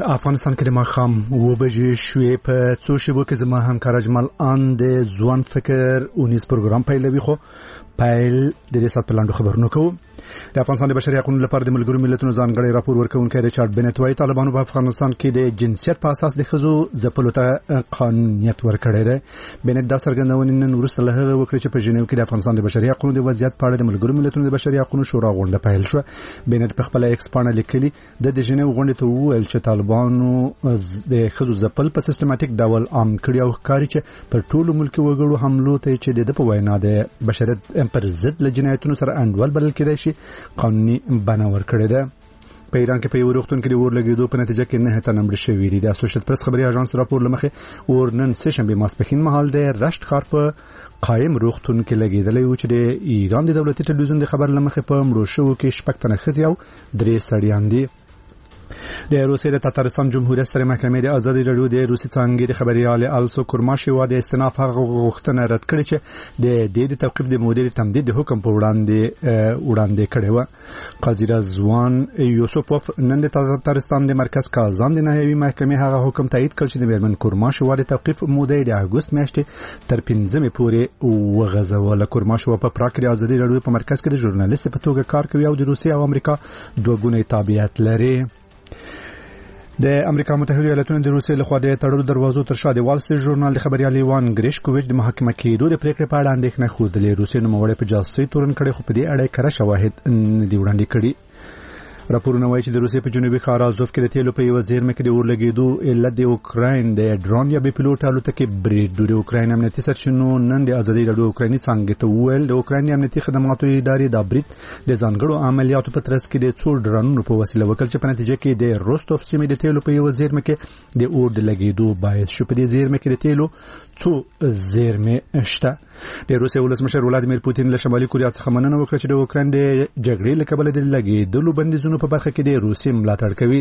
افغانستان کې د ماښام 7 شوې په څو شیبو کې زما همکار اجمل ان د ځوان فکر اونیز پروګرام پیلوي خو پیل د دې سات پلاندو خبرونه کوو. د افغانستان د بشري حقوقو لپاره د ملګرو ملتونو ځانګړی راپور ورکوونکی ریچارډ بنت وايي طالبانو په افغانستان کې د جنسیت په اساس د ښځو ځپلو ته قانونیت ورکړی دی. بنت دا څرګندونې نن وروسته له هغه وکړه چې په ژنیو کې د افغانستان د بشري حقوقو د وضعیت په اړه د ملګرو ملتونو د بشري حقوقو شورا غونډه پیل شوه. بنت په خپل ایکس باندې لیکلي د ژنیو غونډې ته وویل چې طالبانو د ښځو ځپل په سیستماتیک ډول عام کړي او ښکاري چې پر ټولو ملکي وګړو حملو ته چې د په وینا د بشریت پر ضد له جنایتونو سره انډول بلل کېدای شي قانوني بنا ورکړی ده. په ایران کې په یو روغتون کې د اور لګېدو په نتیجه کې 9 تنه مړه شوي دي. د اسوسییټ پریس خبري اژانس راپور لمخې اور نن سهشنبه ماسپښین مهال د رشت ښار په قایم روغتون کې لګېدلی و چې د ایران د دولتي ټلویزیون د خبر لمخې په مړو شوو کې 6 تنه ښځې او 3 سړیان دي. د روسیې د تاتارستان جمهوریت سترې محکمې د ازادي راډیو د روسي څانګې د خبريال السو کورماشووا د استئناف غوښتنه رد کړې چې د توقيف د مودې تمدید د حکم په وړاندې کړې و. قاضي رضوان یوسفوف نن د تاتارستان د مرکز کازان د نهایي محکمې هغه حکم تایید کړ چې د میرمن کورماشووا د توقيف مودې د اګوست میاشتې تر 15 پورې وغځوله. کورماشووا په پراګ کې د ازادي راډیو په مرکز کې د ژورنالیست په توګه کار کوي او د روسیې او امریکا دوه ګونی تابعیت لري. د امریکا متحده ایالاتونو د روسیې لخوا د تړلو دروازو تر شا د وال سټریټ ژورنال د خبريال ایوان ګریشکوویچ د محاکمه کېدو د پریکړې په اړه اندېښنه خوده. روسیې نوموړی په جاسوسي تورن کړي خو په دې اړه کره شواهد نه دی وړاندې کړي. راپورونه وایي چې د روسیې په جنوبي ښار ازوف کې د تیلو په یو زیرمه کې د اور لګېدو علت د اوکراین د ډرون یا بې پیلوټ الوتکې برید د اوکراین امنیتي سرچینو نن د ازادي راډیو اوکرایني څانګې ته وویل د اوکراین امنیتي خدماتو ادارې دا برید د ځانګړو عملیاتو په ترڅ کې د څو ډرونونو په وسیله وکړ چې په نتیجه کې د روستوف سیمې د تیلو په یو زیرمه کې د اور د لګېدو باعث شو. په دې زیرمه کې د تیلو څو زیرمې شته. د روسیې ولسمشر ولادیمیر پوتین له شمالي کوریا څخه مننه وکړه چې د اوکراین د جګړې له کبله د لګېدلو بندیزونو په برخه کې د روسیې ملاتړ کوي.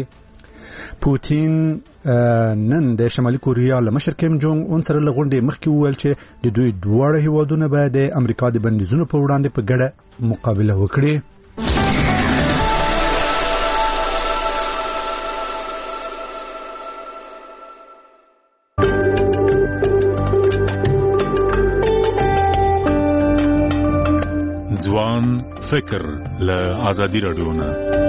پوتین نن د شمالي کوریا له مشر کیم جونګ اون سره له غونډې مخکې وویل چې د دوی دواړه هیوادونه به د امریکا د بندیزونو په وړاندې په ګډه مقابله وکړي. ځوان فکر له ازادي راډیو نه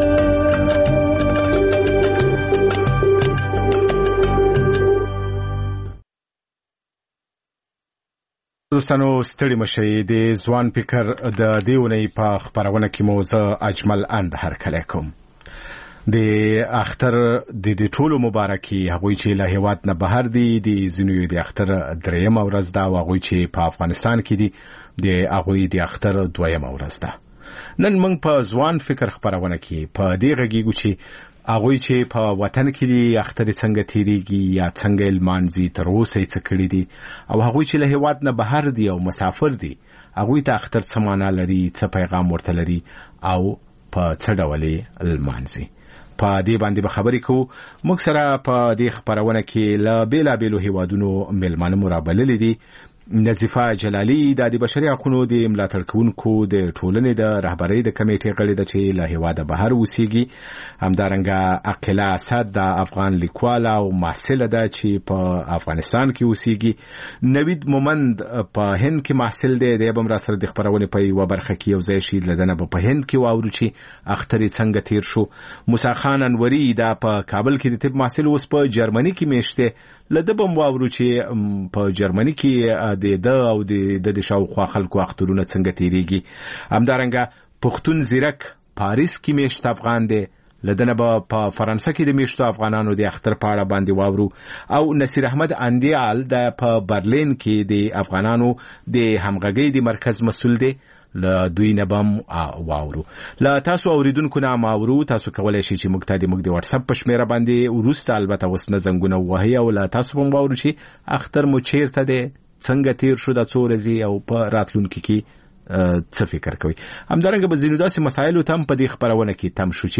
دوستانو ستړي مشي. د ځوان فکر د دیونې په خبرونه کې موزه اجمل اند هرکلی کوم. د اختر د ټولو مبارکي هغوی چې له هیواد نه بهر دي د زینوی د اختر دریم ورځ دا هغوی چې په افغانستان کې دي د هغوی د اختر دویم ورځ ده. نن موږ په ځوان فکر خبرونه کې په دې غږیږو چې هغوی چې په وطن کې دي اختر څنګه تیریږي یا څنګه لمانځي تر اوسه یې څه کړي دي او هغوی چې له هیواد نه بهر دي او مسافر دي هغوی ته اختر څه معنا لري څه پیغام ورته لري او په څه ډول یې لمانځي. په دې باندې به خبرې کوو. موږ سره په دې خبرونه کې له بیلابیلو هیوادونو مېلمانه مو رابللي دي. نظیفه جلالی د بشري حقوقو د ملاتړ کوونکو د ټولنې د رهبرۍ د کمیټې غړي ده چې له هیواده بهر اوسېږي. همدارنګه عقیله اسد د افغان لیکواله او محصله ده چې په افغانستان کې اوسېږي. نوید مومند په هند کې محصل دی. د بم را سره د خبرونې په یو برخه کې یو ځای شي لدنه په هند کې واورو چې اختر څنګه تیر شو. موسی خان انوري دا په کابل کې د طب محصل اوس په جرمني کې میشته لدبم واورو چې په جرمني کې د او د شاوخوا خلکو اخترونه څنګه تیریږي. همدارنګه پښتون زیرک پاریس کې میشت افغان دی لدنه په فرانسه کې د میشتو افغانانو د اختر په اړه باندې واورو او نصیر احمد اندیال د په برلین کې د افغانانو د همغږۍ د مرکز مسؤل دی له دوی نه بم واورو. له تاسو اوریدونکو نه ماورو تاسو کولای شئ چې موږ د واتس اپ په شمیره باندې ورسته البته وسنه زنګونه وهي او له تاسو هم واورو چې اختر مو چیرته دی څنګه تیر شو د څو ورځې او په راتلونکي کې څه فکر کوي. همدارنګه به ځینو داسې مسایلو ته هم په دې خبرونه کې تم شو چې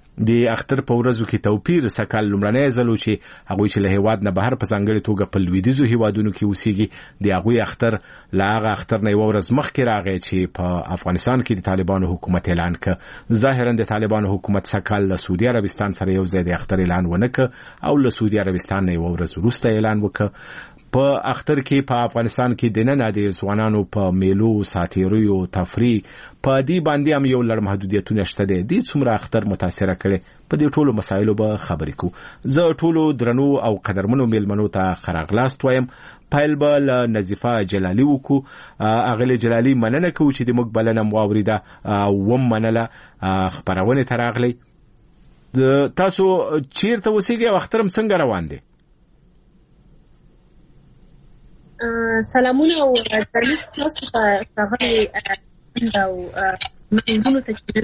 د اختر په ورځو کې توپیر سکل لمړنۍ ځلو چې هغه چې له هیواد نه بهر په ځانګړي توګه په لویدیزو هیوادونو کې اوسېږي د هغه اختر لا هغه اختر نه ورځ مخکې راغی چې په افغانستان کې د طالبانو حکومت اعلان ک ظاهرا د طالبانو حکومت سکل له سعودي عربستان سره یو ځای د اختر اعلان ونک او له سعودي عربستان نه ورځ وروسته اعلان وک په اختر کې په افغانستان کې د نن د ځوانانو په میلو ساتیریو تفریح په دې باندې هم یو لړ محدودیتونه شته دي د څومره اختر متاثر کړي په دې ټولو مسایلو به خبرې کو زه ټولو درنو او قدرمنو میلمنو ته خراغلاست وایم پایل به نظیفه جلالی وکو اغلی جلالی مننه کو چې د موږ بلنه واوریده و منله خبرونه تراغلی تاسو چیرته وسیږئ او اخترم څنګه روان دي سلامونه او تلیف تاسو ته ښاغلي او مهمونو ته چې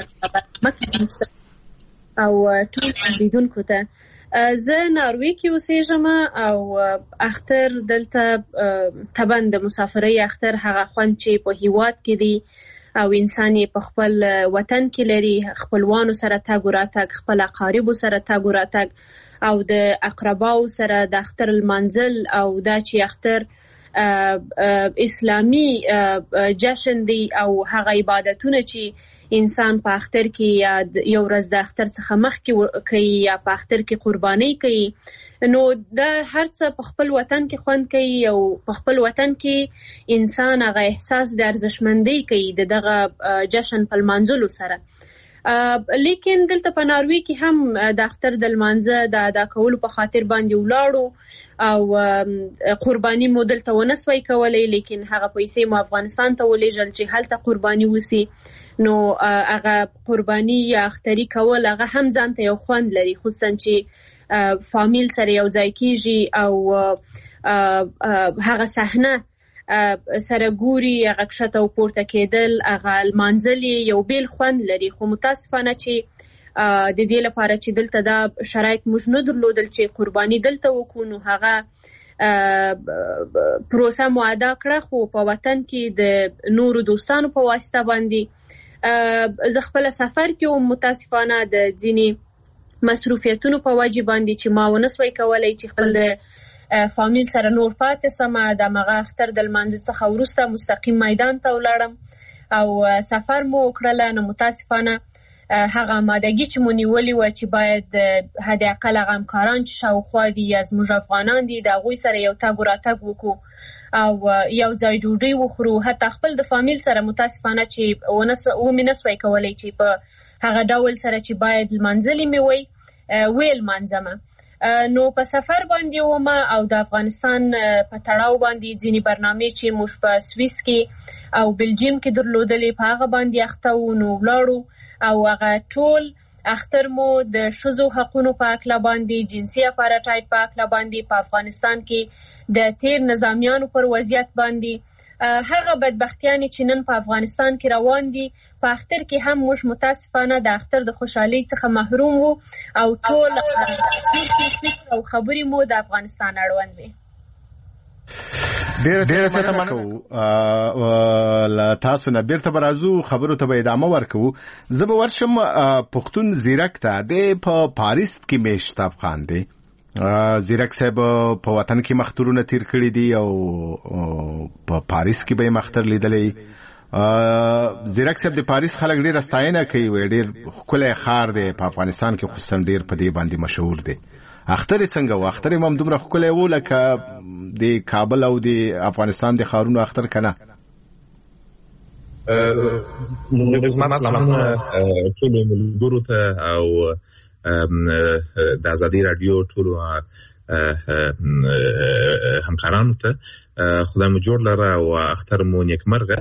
او ټول لیدونکو ته زه ناروې کې اوسېږم او اختر دلته طبعا د مسافرۍ اختر هغه خوند چې په هیواد کې دی او انسان په خپل وطن کې لري خپلوانو سره تګ راتګ خپل اقاربو سره تګ راتګ او د اقرباو سره د اختر المنزل او دا چې اختر اسلامی جشن دی او هغه عبادتونه چې انسان په اختر کې یا یو ورځ د اختر څخه مخکې کوي یا په اختر کې قرباني کوي نو دا هر څه په خپل وطن کې خوند کوي او په خپل وطن کې انسان هغه احساس د ارزښتمندۍ کوي دغه جشن په لمانځلو سره لیکن دلته په ناروې کې هم د اختر د لمانځه د ادا کولو په خاطر باندې ولاړو او قرباني مو دلته ونسوي کولای لیکن هغه پیسې مو افغانستان ته ولېږل چې هلته قرباني وسی نو هغه قرباني یا اختری کول هغه هم ځانته یو خوند لري خصوصا چې فامیل سره یو ځای کیږي او هغه صحنه سره ګوري هغه کښته او پورته کېدل هغه المنزل یو بیل خوند لري خو متاسفانه چې د دې لپاره چې دلته دا شرایط موږ نه درلودل چې قرباني دلته وکړو نو هغه پروسه مو ادا کړه خو په وطن کې د نورو دوستانو په واسطه باندې زه خپل سفر کې او متاسفانه د ځینې مصروفیتونو په وجه باندې چې ما ونسوي کولای چې خپل فامیل سره نور پاتې سم د مغه اختر د لمانځه څخه وروسته مستقیم میدان ته ولاړم او سفر مو وکړل نو متاسفانه هغه مادګي چې مونږ نیولې و چې باید هدا اقل غمکاران چې شاوخوا دي از موږ افغانان دي د غوي سره یو تاګ راتګ وکړو او یو ځای ډوډۍ وخورو حتی خپل د فامیل سره متاسفانه چې ونسوي کولای چې په هغه ډول سره چې باید لمانځلې مې ویل منځمه نو په سفر باندې ومه او د افغانستان په تړاو باندې ځینی برنامه چې موږ په سویس کې او بلجیم کې درلودلې په هغه باندې اخته و نو ولاړو او هغه ټول اختر مو د شذو حقوقو په اکلا باندې جنسي اپارټایډ په اکلا باندې په افغانستان کې د تیر نظامیانو پر وضعیت باندې هغه بدبختیانی چې نن په افغانستان کې روان دي په اختر کې هم موږ متاسفانه د اختر د خوشحالي څخه محروم وو او ټول او خبرې مو د افغانستان اړوند دي ډېر څه تمنو لا تاسو نه بیرته برازو خبرو ته ادامه ورکو زه به ورشم پښتون زیرک ته د په پاریس کې مشتاق خان دی زیرک صاحب په وطن کې مختورونه تیر کړی دي او په پاریس کې به مختر لیدلې زیرک صاحب د پاریس خلک ډېر ستاینه کوي ډېر ښکلی ښار دی په افغانستان کې خصوصا ډېر په دې باندې مشهور دی اختر څنګه و اختر هم دومره ښکلی و لکه د کابل او د افغانستان د ښارونو اختر کنه مثلا ټول ملګرو ته او د ازادي رادیو ټول همکارانو ته خدای مو جوړ لره او اختر مو نیکمرغه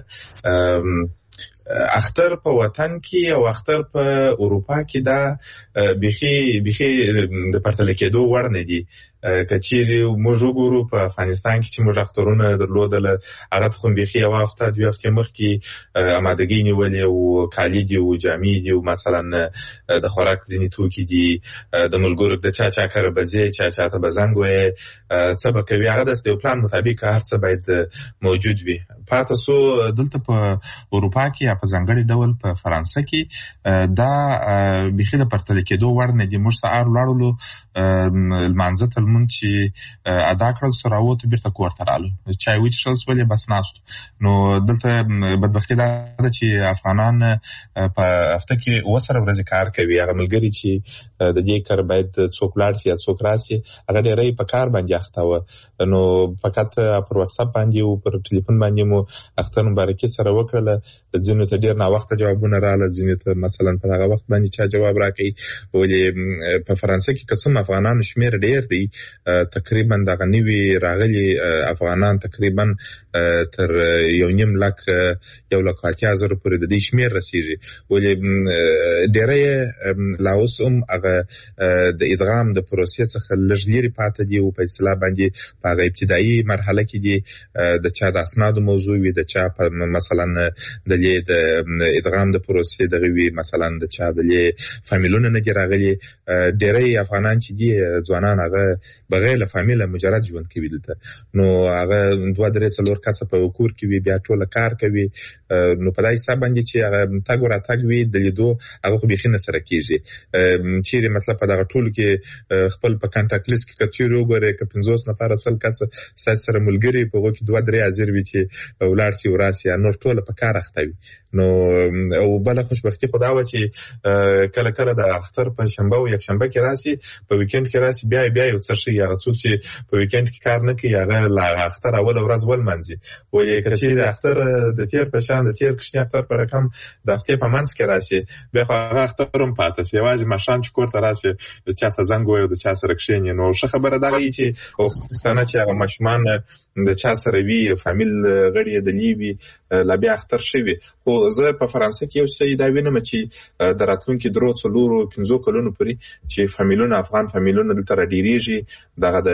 اختر په وطن کې او اختر په اروپا کې دا بخي د پرتل کېدو ورنه دي کچيري موږ وګورو په افغانستان کې چې موږ اخترونه درلودل هغه خو بيخي یو وخت د وخت مخکې آمادګي نیولې او کالي دي او جامې دي او مثلا د خوراک ځینې توکي دي د ملګرو د چا کار بځي چا ته بزنګوي څه به کوي هغه د پلان مطابق هر څه باید موجود وي. پاتې سو دلته په اروپا کې یا په ځانګړي ډول په فرانسه کې دا بيخي د پرتل کېدو وړ نه دي. موږ سهار ولاړو المانزه تلمون چې ادا کړل سره وته بیرته کوړه رالو چای وچښل سولې بس ناستو. نو دلته بدبختي دا چې افغانان په هفته کې وسره ورځ کار کوي. هغه ملګری چې د دې کار باید څوک لاړ شي یا څوک راسي هغه ډېرې په کار باندې اخته و. نو فقط پر واتس اپ باندې او پر ټلیفون باندې مو اختر مبارکي سره وکړه. ځینو ته ډېر نا وخت جوابونه رااله ځینو ته مثلا په هغه وخت باندې چا جواب راکړي. ولې په فرانسه کې قسم افغانان شمیر ډېر دی تقریبا د غنوي راغلي افغانان تقریبا تر 1.5 لک 1,80,000 پورې د دې شمیر رسیږي. ولې ډېرې لاوس هغه د ادغام د پروسې څخه لږ پاتې دي او په اصطلاح باندې په ابتدایي مرحله کې دي د چا د اسناد موضوع وي د چا په مثلا د ادغام د پروسې دغه وی مثلا د چا د فامیلونه نه راغلي. ډېرې افغانان چې دي ځوانان هغه بغیر له فامیله مجرد ژوند کوي دلته. نو هغه 2-3 کس په کور کې وي بیا ټول کار کوي. نو په دای حساب باندې چې هغه تاګ وراتګ وي د لیدو هغه خو بيخي نه سره کیږي. چیرې مطلب په دغه ټول کې خپل په کانټاکټ لیست کې کچېرو وګورئ ک 50 نفر اصل کس سره ملګری په وګ کې 2-3 حاضر وي چې ولار شي وراسي نور ټول په کار اخته وي. نو او بل خوشبختی خدا و چې کله کله د اختر په شنبه او یک شنبه کې راسي په ویکند کې راسي بیا یو څه شي هغه څوک چې په ویکند کې کار نه کوي هغه لا اختر اول ورځ ول منځي. وایي چې د اختر د تیر په شان د تیر کښنی اختر پر رقم د هفته په منځ کې راسي بیا هغه اخترم پاتې سی واځي ماشام چې کوړه راسي د چا ته زنګ وایو د چا سره کښینی. نو ښه خبره دا وی چې او ستانه چې هغه مشمان د چا سره وی فامیل غړي د لیوي لا بیا اختر شوی. خو زه په فرانسه کې یو څه دا وینم چې د راتلونکو 3-4-5 کلونو پورې چې فامیلونه افغان فامیلونه دلته راډیریږي دغه د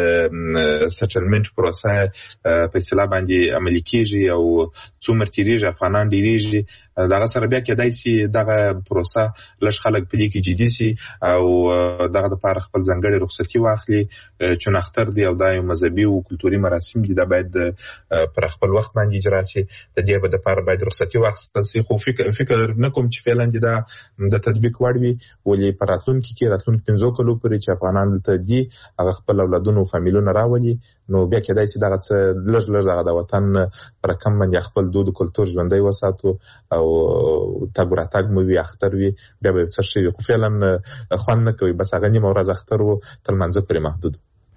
سټلمنت پروسه په اصطلاح باندې عملي کیږي او څومره تیریږي افغانان ډیریږي دغه سره بیا کېدای شي دغه پروسه لږ خلک په دې کې جدي سي او دغه د پاره خپل ځنګړي رخصتي واخلي چې نختر دی او د مذهبي او کلتوري مراسم دي دا باید پر خپل وخت باندې اجرا شي. د دې په لپاره باید رخصتي واخیستل شي. خو فکر نه کوم چې فعلا دا د تطبیق وړ وي. ولې پر راتلونکي 5 کلو پورې چې افغانان دلته دي هغه خپل اولادونو او فامیلونو راولي نو بیا کېدای شي دغه لږ دغه د وطن پر کم باندې خپل دود او کلتور ژوندۍ وساتو او تاګ راتګ مو وي اختر وي بیا به څه شي. خو فعلا خوان نه کوي بس هغه نیمه ورځ اختر وو تل منځ پرې محدود.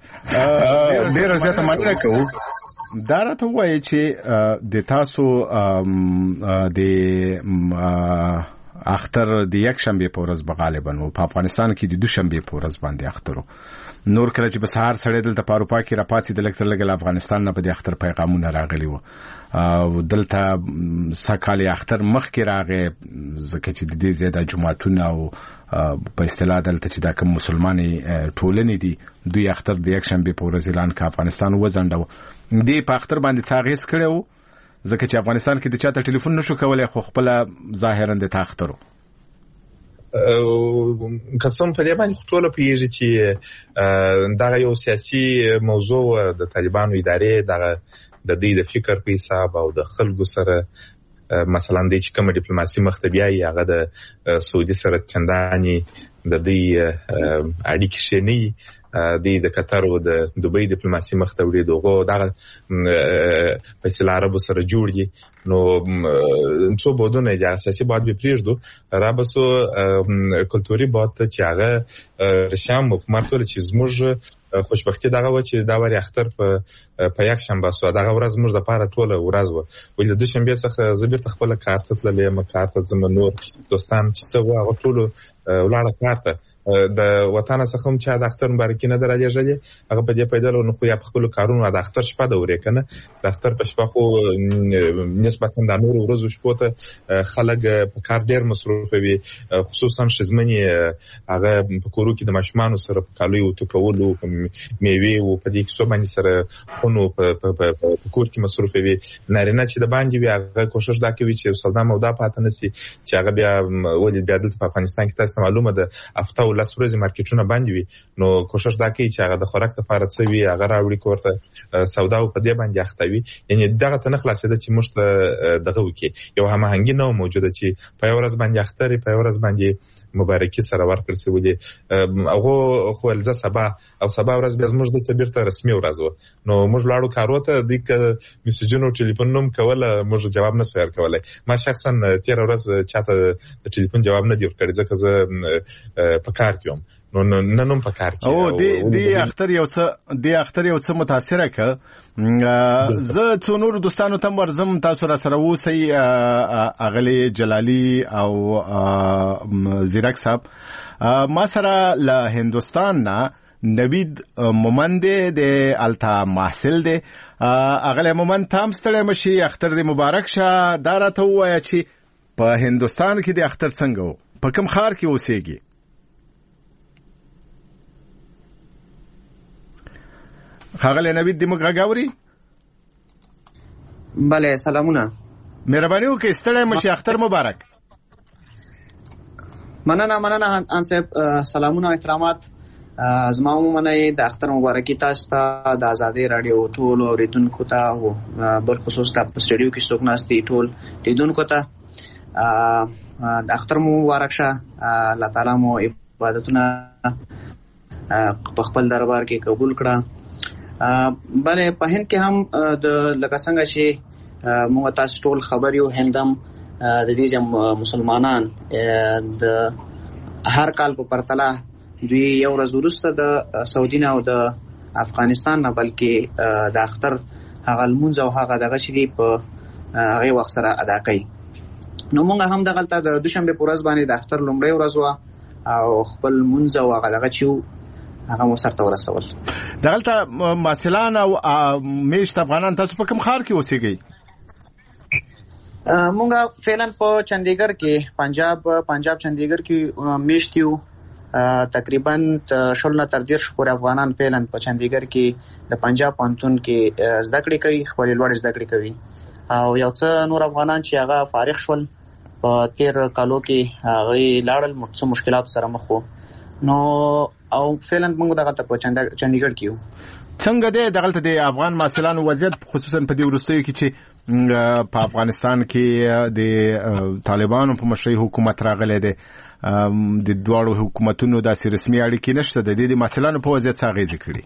ډیر زیاته مننه کوم. دا راته وایي چې د تاسو د اختر د یک شنبه په ورځ غالبا او په افغانستان کې د دوشنبه په ورځ باندې اخترو. نور کله چې به سهار سړی دلته په اروپا کې راپاتې د لګل افغانستان نه په د اختر پیغامونه راغلي وو او دلته سکهاله اختر مخ کې راغی ځکه چې د دې زیاده جمعهتون او په اصطلاح دلته چې دا کوم مسلمانې ټولنې دي دوی اختر د یک شنبه په ورځ اعلان کا افغانستان وزندو دې په اختر باندې څاغیس کړو ځکه چې افغانستان کې د چاته ټلیفون نشو کولای خو خپل ظاهرا د تاخترو قسم په دې باندې ټول پیږي چې دا یو سیاسي موضوع د طالبانو ادارې د دې د فکر په حساب او د خلکو سره مثلا د کوم ډیپلوماسي مختبیه هغه د سعودي سره چنداني د دې اړیکې شنی د قطر او د دوبۍ ډیپلوماسي مختوري دغه دغه په عربو سره جوړ دي. نو څو بودونه د اساسي باد به پریږدو را بسو کلتوري باد چې هغه رشام حکومت ول چې زموږ خوشبختی دغه و چې دا وری اختر په یک شنبه سو دغه ورځ موږ د پاره ټوله ورځ و ولې د دوشنبه څخه زبر تخپل کارت تللې ما کارت زمونور دوستان چې څو هغه ټوله ولاړه کارت د وطن څخه هم چې د اختر مبارکي نه درلېږلې هغه په دې پیدا نو خو یا په خپل کارونو د اختر شپه د ورې کنه د اختر په شپه خو نسبتا د نور ورځو شپو ته خلک په کار ډېر مصروف وي خصوصا شزمنې هغه په کورو کې د ماشومان سره په کالو او ټکولو میوه او په دې کې څو باندې سره خونو په کور کې مصروف وي نارینه چې د باندې وي هغه کوشش دا کوي چې سودا مودا پاتې نشي چې هغه بیا ولې بیا د افغانستان کې تاسو معلومه ده هفته او لس ورځې مارکیټونه باندې وي نو کوشش دا کوي چې هغه د خوراک لپاره څه وي هغه راوړي کوړه سودا او په دې باندې اختوي یعنی دغه ته نه خلاصېده چې موږ ته دغه وکي یو هماهنګي نه موجوده چې په ورځ باندې اختر په ورځ باندې مبارکي سره ورکړل شي ولې هغه خو لزه سبا ورځ به زموږ د تبرته رسمي ورځ نو موږ لاړو کارو ته د میسجونو ټلیفون نوم کوله موږ جواب نه سویر کولای ما شخصا تیر ورځ چاته د ټلیفون جواب نه دی ورکړی ځکه زه په کار کوم نو نن په کار کې او دی اختر یو څه متاثره ک زه څو نور دوستانو ته ورزم تاسو را سره وسی اغلی جلالی او زیرک صاحب ما سره له هندستان نه نوید مومند د التا محصل دی اغلی مومند تام ستړی مشي اختر دی مبارک شه دا راته ووایه چې په هندستان کې د اختر څنګه و په کوم ښار کې اوسېږي خاغلی نوید دی موږ غاوري بله سلامونه مهرباني وکړئ ستړی مشي اختر مبارک مننه ان صاحب سلامونه او احترامات زما عموما د اختر مبارکي تاسو ته د آزادۍ رادیو ټول اوریدونکو ته او بل خصوص ته په سټډیو کې څوک ناست دي ټول لیدونکو ته د اختر مبارک شه الله تعالی مو عبادتونه په خپل دربار کې قبول کړه بله په هند کې هم د لکه څنګه چې موږ تاسو ټول خبر یو هندم د دې مسلمانان د هر کال په پرتله دوی یو ورځ وروسته د سعودي نه او د افغانستان نه بلکې د اختر هغه لمونځ او هغه دغه شری په هغه وخت سره ادا کوي نو موږ هم دغلته د دوشنبه په ورځ باندې د اختر لومړی ورځ او خپل لمونځ او هغه دغه چې هغه مو سره ورسول دغلته ماسلان او میشت افغانان تاسو په کوم ښار کې اوسېږئ مونږ فعلا په چندیګر کې پنجاب چندیګر کې میشت یو تقریبا 16 تر 10 پورې افغانان فعلا په چندیګر کې د پنجاب پانتون کې زده کړې کوي خپل لوړ زده کړې کوي او یو څه نور افغانان چې هغه فارغ شول په 13 کالو کې هغه لاړل مشکلات سره مخ وو نو او فعلا موږ دغه په چندیګر کې یو څنګه دی دغلته د افغان ماسلانو وضعیت خصوصا په دې وروستیو کې چې په افغانستان کې د طالبانو په مشرۍ حکومت راغلی دی د دواړو حکومتونو داسې رسمي اړیکې نشته د دې ماسلانو په وضعیت څه اغېزې کړي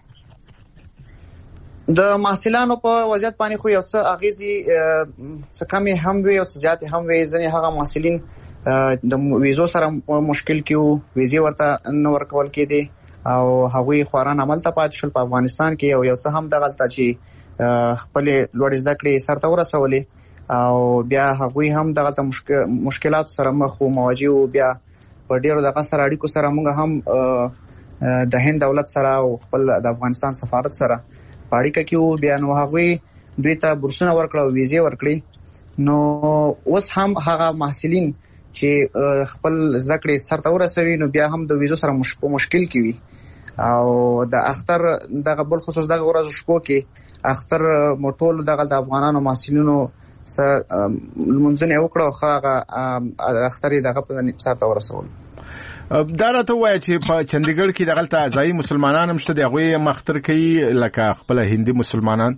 د محصلانو په وضعیت باندې خو یو څه اغېزې څه کمې هم وي او څه زیاتې هم وي ځینې هغه محصلین د ویزو سره مشکل کې وو ویزې ورته نه ورکول کېدې او هغوی خواران عمل ته پاتې شول په افغانستان کې او یو څه هم دغلته چې خپل لوړ زده کړې سرته ورسولې او بیا هغوی هم دغلته مشکلات سره مخ وو مواجه وو بیا په ډیرو دغه سره اړیکو سره موږ هم د هند دولت سره او خپل د افغانستان سفارت سره په اړیکه کې وو بیا نو هغوی دوی ته بورسونه ورکړه او ویزې ورکړي نو اوس هم هغه محصلین چې خپل زده کړې سرته ورسوي نو بیا هم د ویزو سره مشکل کې وي او د اختر دغه بل خصوص دغه ورځ شپو کې اختر موټول دغه د افغانانو محصلینو سره منځنه وکړو هغه اختر دغه په سرته ورسول دا راته وایي چې په چندیګر کې دغلته ځایي مسلمانان هم شته دغه مختر کوي لکه خپل هندي مسلمانان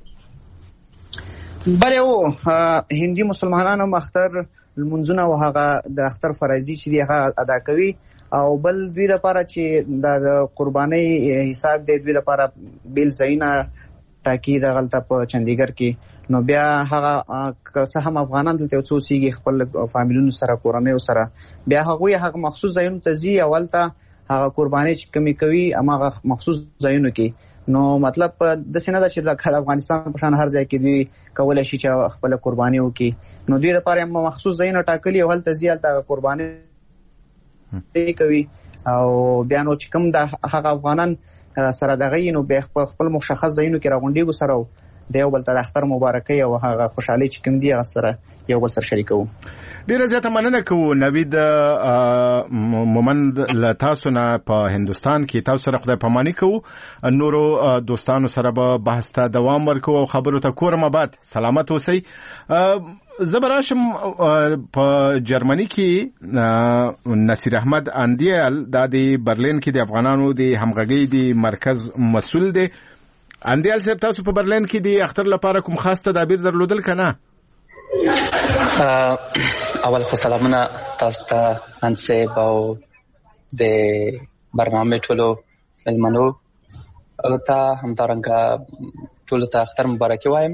بله وو هندي مسلمانانو مختر المنځونه او هغه د اختر فرایضي چې هغه ادا کوي او بل دوی لپاره چې د قرباني حساب دی دوی لپاره بیل ځایونه ټاکي دغلته په چندیګر کې نو بیا هغه څه هم افغانان دلته یو څو سیږي خپل فامیلونو سره کورنۍ سره بیا هغه مخصوص ځایونو ته ځي اولته هغه قرباني چې کمی کوي هغه مخصوص ځایونو کې نو مطلب د سینه د چې د افغانستان په شان هر ځای کې دوی کولای شي چې خپل قرباني وکړي نو دوی لپاره مخصوص ځایونه ټاکلي او هلته ځي هلته قرباني کوي او بیا نو چې کوم د هغه افغانان سره دغه نو به خپل مشخص ځایونو کې راغونډيږو سره د یو بل ته د اختر مبارکي او هغه خوشحالي چې کوم دی هغه سره یو بل سره شریکو. ډیره زیاته مننه کوو نوید مومند له تاسو نه په هندستان کې. تاسو سره خدای پاماني کوو. نورو دوستانو سره به بحث ته دوام ورکوو او خبرو ته کورم آباد. سلامت اوسئ. زبراشم په جرمني کې نصیر احمد اندیال د برلین کې د افغانانو د همغږي د مرکز مسؤل دی. اندیال صاحب تاسو په برلین کې د اختر لپاره کوم خاص تدابیر درلودل کنه؟ اول خو سلامونه تاسو ته انصب او د برنامه ټولو ملمنو او ته همدارنګه ټولو ته اختر مبارکي وایم.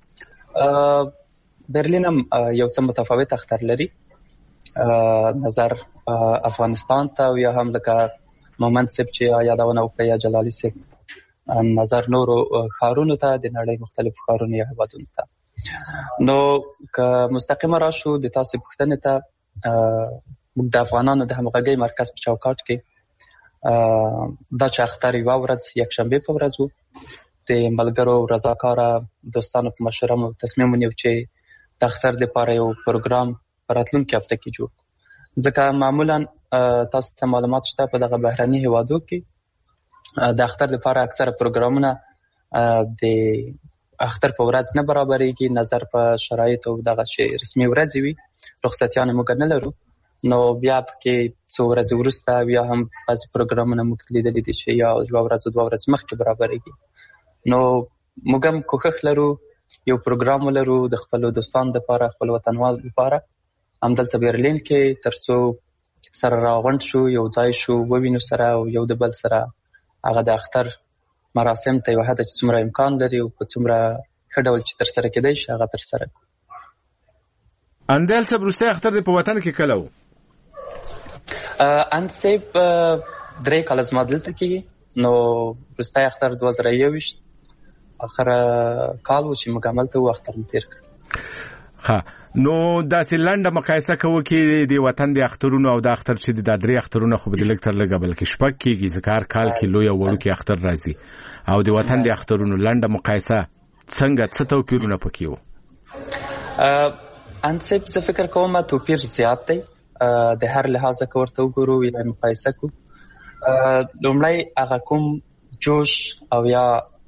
برلین هم یو څه متفاوت اختر لري نظر افغانستان ته او یا هم لکه مومند صاحب چې یادونه وکړه یا جلالي صاحب نظر نورو ښارونو ته د نړۍ مختلف ښارونو یا هیوادونو ته. نو که مستقیمه راشو د تاسو پوښتنې ته موږ د افغانانو د همغږۍ مرکز په چوکاټ کې دا چې اختر یوه ورځ یکشنبې په ورځ و د ملګرو رضاکاره دوستانو په مشوره مو تصمیم ونیو چې د اختر دپاره یو پروګرام په راتلونکي هفته کې جوړ کړو. ځکه معمولا تاسو ته معلومات شته په دغه بهرني هیوادو کې د اختر لپاره اکثره پروګرامونه د اختر په ورځ نه برابرېږي. نظر په شرایطو دغه شی رسمي ورځې وي، رخصتیانې موږ نه لرو. نو بیا پکې څو ورځې وروسته بیا هم بعضې پروګرامونه موږ لیدلي دي چې یا یوه ورځ دوه ورځې مخکې برابرېږي. نو موږ هم کوښښ لرو یو پروګرام ولرو د خپلو دوستانو لپاره، خپل وطنوالو لپاره همدلته برلین کې، تر څو سره راغونډ شو، یو ځای شو، ووینو سره او یو د بل سره هغه د اختر مراسم ته یوه حده چې څومره امکان لري او په څومره ښه ډول چې ترسره کېدی شي هغه ترسره کړو. اندیال صاحب وروستی اختر دې په وطن کې کله و؟ اند صاحب 3 کاله زما دلته کېږي. نو وروستی اختر 2021 اخره کال و چې موږ هملته و اختر مو تېر کړ. ښه، نو داسې لنډه مقایسه کوو کې د وطن د اخترونو او د اختر چې د 3 اخترونه خو به د لږ تر لږه بلکې شپږ کېږي، ځکه هر کال کې لوی او وړوکي اختر راځي، او د وطن د اخترونو لنډه مقایسه څنګه، څه توپیرونه پکې وو؟ انصب زه فکر کوم توپیر زیات دی د هر لحاظه که ورته وګورو یا مقایسه کو. لومړی هغه کوم جوش او یا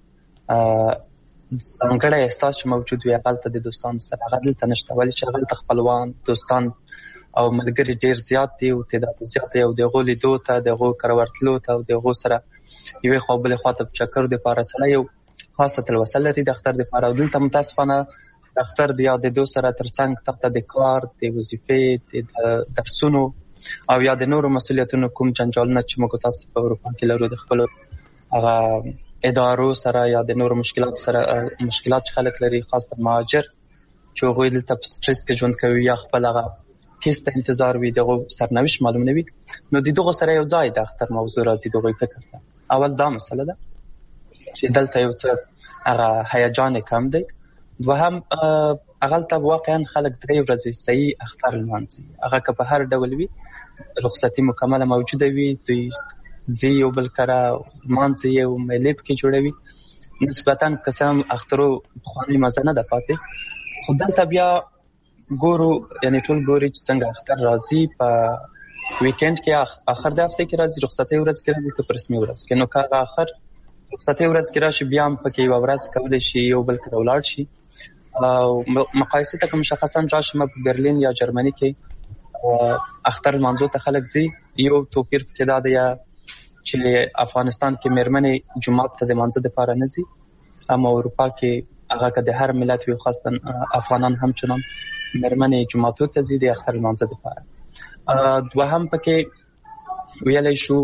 ځانګړی احساس چې موجود وي هغلته د دوستانو سره هغه دلته نشته، ولې چې هغلته خپلوان، دوستان او ملګري ډېر زیات دي او تعداد زیات دی او د هغو لیدو ته، د هغو کره ورتلو ته او د هغو سره یوې خوا بلې خوا ته په چکر دپاره سړی یو خاصه تلوسه لري د اختر دپاره. او دلته متاسفانه د اختر د یادېدو سره تر څنګ تاته د کار، د وظیفې، د درسونو او یا د نورو مسؤلیتونو کوم جنجالونه چې موږ تاسو په اروپا کې لرو د خپلو هغه ادارو سره یا د نورو مشکلات سره، مشکلات چې خلک لري خاص تر مهاجر چې هغوی دلته په سټرس کې ژوند کوي یا خپل هغه هیڅ ته انتظار وي، دغه سرنوشت معلوم نه وي. نو د دغو سره یو ځای د اختر موضوع راځي د هغوی فکر ته. اول دا مسله ده چې دلته یو څه هغه هیجان کم دی. دوهم هغلته واقعا خلک 3 ورځې صحیح اختر لمانځي. هغه که په هر ډول وي، رخصتي مکمله موجوده وي، دوی ځي یو بل کره لمانځي او میلې پکې جوړوي. نسبتا که څه هم اخترو پخوانۍ مزه نه ده پاتې، خو دلته بیا ګورو یعنې ټول ګوري چې څنګه اختر راځي په ویکینډ کې، آخر د هفتې کې راځي، رخصتۍ ورځ کې راځي، که په رسمي ورځ کې. نو که هغه آخر رخصتۍ ورځ کې راشي بیا هم پکې یوه ورځ کولی شي یو بل کره ولاړ شي. او مقایسې ته که مشخصا راشم په برلین یا جرمني کې اختر لمانځو ته خلک ځي. یو توپیر پکې دا دی چې افغانستان کې میرمنې جومات ته د لمانځه دپاره نه ځي، اما اروپا کې هغه که د هر ملت وي، خاصتا افغانان همچنان میرمنې جوماتو ته ځي د اختر لمانځه دپاره. دوهم پکې ویلی شو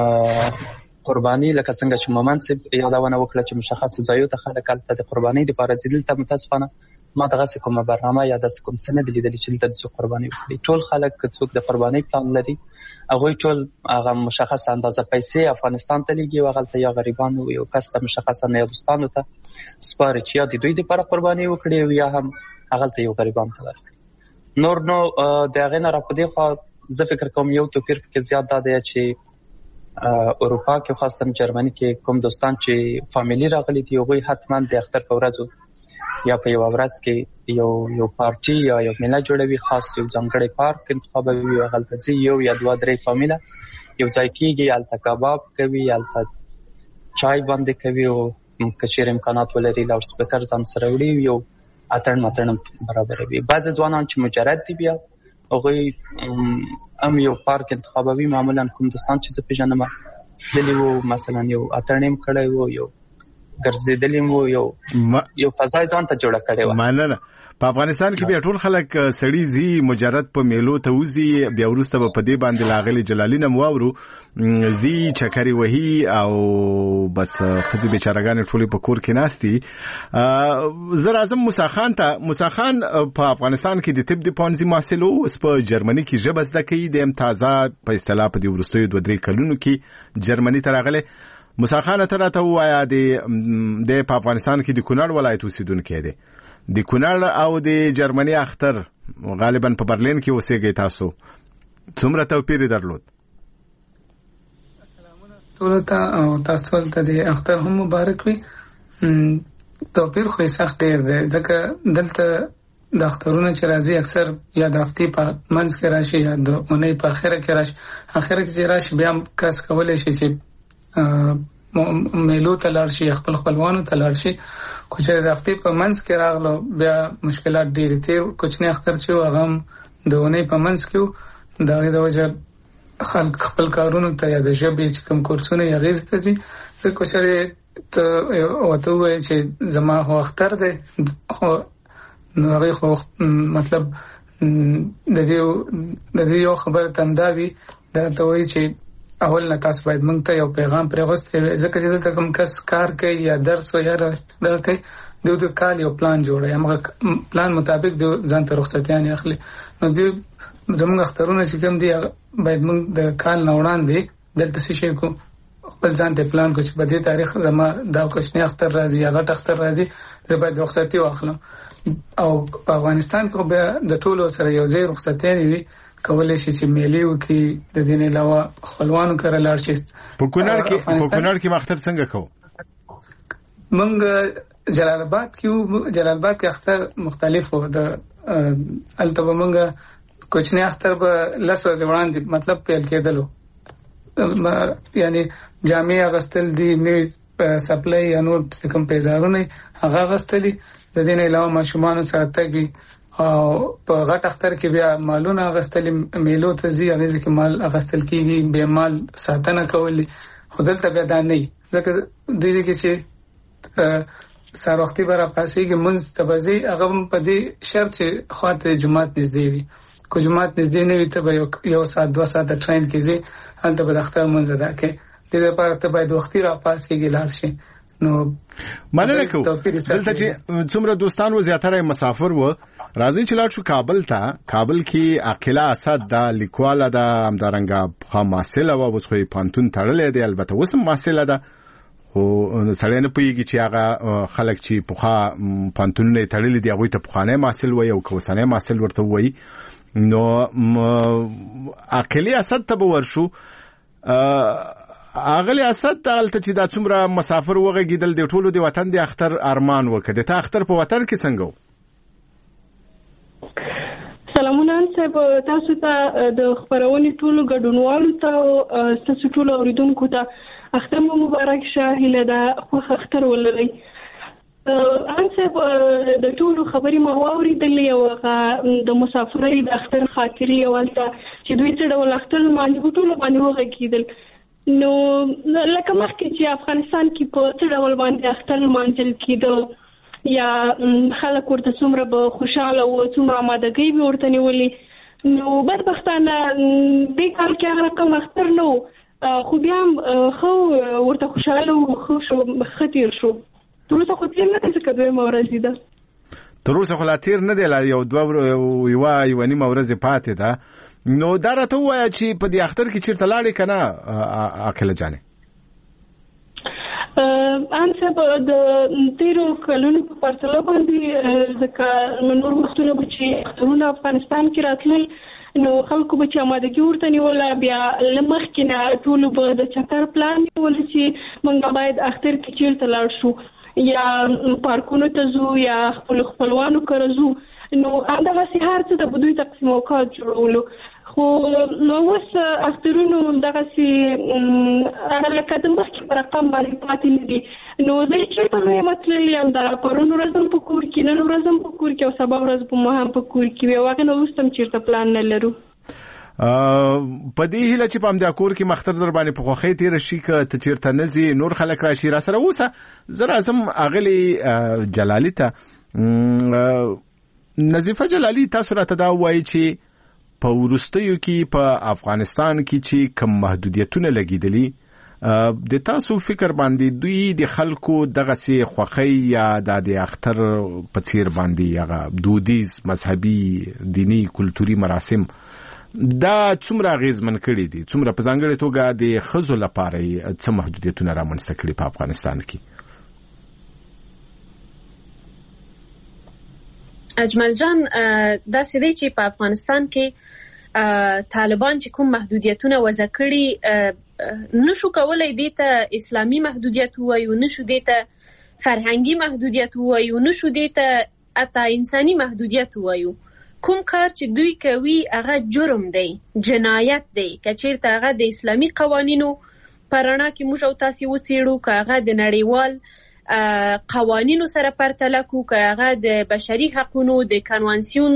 قرباني، لکه څنګه چې مومند صاحب یادونه وکړه چې مشخصو ځایو ته خلک هلته د قربانۍ دپاره ځي. دلته متاسفانه ما دغسې کومه برنامه یا داسې کوم څه نه دي لیدلي چې دلته د څوک قرباني وکړي. ټول خلک که څوک د قربانۍ پلان لري، هغوی ټول هغه مشخصه اندازه پیسې افغانستان ته لیږي او هغلته یا غریبانو یو کس ته مشخصه نه یا دوستانو ته سپاري چې یا د دوی دپاره قرباني وکړي او یا هم هغلته یو غریبانو ته ورکړي. نور نو د هغې نه را په دې خوا زه فکر کوم یو توپیر پکې زیات دا دی چې اروپا کې خاصه جرمني کې کوم دوستان چې فامیلی راغلي دي هغوی حتما د اختر په ورځ یا په یو ورځ کې یو پارټي یا یو میله جوړوي، خاص یو ځانګړی پارک انتخابوي، هلته ځي یو یا دوه درې فامیله یو ځای کېږي، هلته کباب کوي، هلته چای باندې کوي او که چېرې امکانات ولري لاوډ سپیکر ځان سره وړي یو اتڼ برابروي. بعضې ځوانان چې مجرد دي بیا هغوی هم یو پارک انتخابوي، معمولا کوم دوستان چې زه پیژنم تللي وو مثلا یو اتڼ یې کړی وو، یو ګرځېدلی وو، یو فضا ځان ته جوړه کړې وه. مننه. په افغانستان کې بیا ټول خلک سړي زی مجرد په میلو ته وزي، بیا وروسته به په دې باندې لاغلي جلالین هم واورو زی چکرې وهي او بس خزي بیچارهګانې ټولې په کور کې ناستي. زه راځم موسی خان ته. موسی خان په افغانستان کې د طب د پوهنځي محصل و، اوس په جرمني کې ژبه زده کوي، د هم تازه په اصطلاح په دې وروستیو 2-3 کلونو کې جرمني ته راغلی. موسی خان ته راته ووایه د په افغانستان کې د کونړ ولایت اوسیدونکی دی، د کونړ او د جرمني اختر غالبا په برلین کې اوسېږئ تاسو، څومره توپیر درلود؟ ټول ته او تاسو ته د اختر هم مبارک وي. توپیر خو سخت ډیر دی، ځکه دلته د اخترونو چې راځي اکثر یا د هفتې په منځ کې راشي یا د اونۍ په اخره کې راشي. اخره کې چې راشي بیا کس کولی شي چې میلو ته لاړ شي، خپل خپلوانو ته لاړ شي. خو چې د هفتې په منځ کې راغلو بیا مشکلات ډېرې تېر کوچنی اختر چې و هغه هم د اونۍ په منځ کې و، د هغې د وجه خلک خپل کارونو ته یا د ژبې چې کوم کورسونه یې هغې ته ځي. ځکه که چېرې ته ورته ووایې چې زما خو اختر دی، نو هغې خو مطلب د دې یو خبره ته همدا وي، دا ته وایي چې اول نه تاسو باید موږ ته یو پیغام پرېغوستی وي، ځکه چې دلته کوم کس کار کوي یا درس و یا دغه کوي د کال یو پلان جوړوي، همغه پلان مطابق د ځان ته رخصتیانې اخلي. نو دوی زموږ اخترونه چې کوم دي باید موږ د کال نه وړاندې دلته څه شی کوو، خپل ځان ته پلان کوو چې په دې تاریخ زما دا کوچنی اختر راځي یا غټ اختر راځي، زه باید رخصتي واخلم. او په افغانستان کې بیا د ټولو سره یو ځای رخصتیانې وي، کولای شي چې میلې وکړي، د دې نه علاوه خپلوانو کره لاړ شي. په کونړ کې اختر څنګه کوو؟ موږ جلال آباد کې اختر مختلف و. د هلته به موږ کوچنی اختر به 10 ورځې وړاندې مطلب پیل کېدلو، یعنی جامې اغوستل دي، نوې سپلۍ یا نور کوم پیزارونه هغه اغوستلي، د دې نه علاوه ماشومانو سره تګ وي. او په غټ اختر کې بیا مالونه اغوستل، میلو ته ځي، هغې کې مال اغوستل کېږي، بیا مال ساتنه کولی. خو دلته بیا دا نه وي، ځکه دوی کې چې سهار وختي به راپاڅېږي لمونځ ته به ځي، هغه هم په دې شرط چې خواته جومات نږدې وي. که جومات نږدې نه وي ته به 1 ساعت 2 ساعته ټرین کې ځي، هلته به د اختر لمونځ ادا کوې. دې لپاره ته باید وختي راپاڅېږي لاړ شي. نو مننه کوم. دلته چې څومره دوستان و زیاتره مسافر و، راځي چې لاړ شو کابل ته. کابل کې عاقله اسد دا لیکواله ده، همدارنګه پخوا محصله وه، اوس خو یې پوهنتون تړلی دی، البته اوس هم محصله ده، خو سړی نه پوهېږي چې هغه خلک چې پخوا پوهنتونونه یې تړلي دي هغوی ته پخوانی محصل وایي او که اوسنی محصل ورته ووایي. نو عاقلې اسد ته به ورشو. اغلی اسد دلته چې دا څومره مسافر وغږیدل د ټولو د وطن د اختر ارمان وکړه، د تا اختر په وطن کې څنګه و؟ سلامونه صاحب، تاسو ته د خبرونې ټولو ګډونوالو ته تاسو ټولو اوریدونکو ته اختر مو مبارک شه. هیله ده خوښ اختر ولرئ. ان صاحب د ټولو خبرې ما واورېدلې او د مسافرۍ د اختر خاطرې اولته چې دوی څه ډول اختر باندې په ټولو باندې وغږیدل. نو لکه مخکې چې افغانستان کې په څه ډول باندې اختر لمانځل کېده یا خلک ورته څومره به خوشحاله وو، څومره آمادګۍ به ورته نیولې. نو بدبختانه دې کال کې هغه رقم اختر نه و، خو بیا هم ښه ورته خوشحاله وو، ښه تېر شو. تر اوسه خو تېر نه دی، ځکه دویمه ورځ ده. تر اوسه خو لا تېر نه دی، لا یوه نیمه ورځې پاتې ده. نو دا راته ووایه چې په دې اختر کې چېرته لاړې که نه عاقله جانې؟ ان صاحب د تېرو کلونو په پرتله باندې ځکه نور وختونه به چې اخترونه افغانستان کې راتلل نو خلکو به چې آمادګي ورته نیوله بیا له مخکې نه ټولو به د چکر پلان نیوله چې موږ باید اختر کې چیرته لاړ شو یا پارکونو ته ځو یا خپلوانو کره ځو. نو همدغسې هر څه ته به دوی تقسیم اوقات جوړولو. خو نو اوس اخترونو دغسې هغه لکه د مخکې په رقم باندې پاتې نه دي. نو زه چېرته نه یم تللې یم، دا پرون ورځ هم په کور کې، نن ورځ هم په کور کې او سبا ورځ به مو هم په کور کې وي او هغې نه وروسته هم چېرته پلان نه لرو. په دې هیله چې په همدا کور کې مختر در باندې په خوښۍ تېره شي که ته چېرته نه ځې نور خلک راشي. را سره اوسه زه راځم اغلې جلالي ته. نظیفه جلالي تاسو راته دا وایي چې په وروستیو کې په افغانستان کې چې کم محدودیتونه لګېدلي د تاسو فکر باندې دوی د خلکو دغسې خوښۍ یا د اختر په څیر باندې هغه دودیز مذهبي دینی کلتوري مراسم دا څومره اغېزمن کړي دي، څومره په ځانګړې توګه د ښځو لپاره څه محدودیتونه رامنځته کړي په افغانستان کې؟ اجمل جان داسې دی چې په افغانستان کې طالبان چې کوم محدودیتونه وضع کړي نشو کولای دې ته اسلامي محدودیت ووایو، نشو دې ته فرهنګي محدودیت ووایو، نشو دې ته حتی انساني محدودیت ووایو. کوم کار چې دوی کوي هغه جرم دی، جنایت دی. که چېرته هغه د اسلامي قوانینو په رڼا کې موږ او تاسې وڅېړو، که هغه د نړیوال قوانینو سره پرتله کو، که هغه د بشري حقونو د کنوانسیون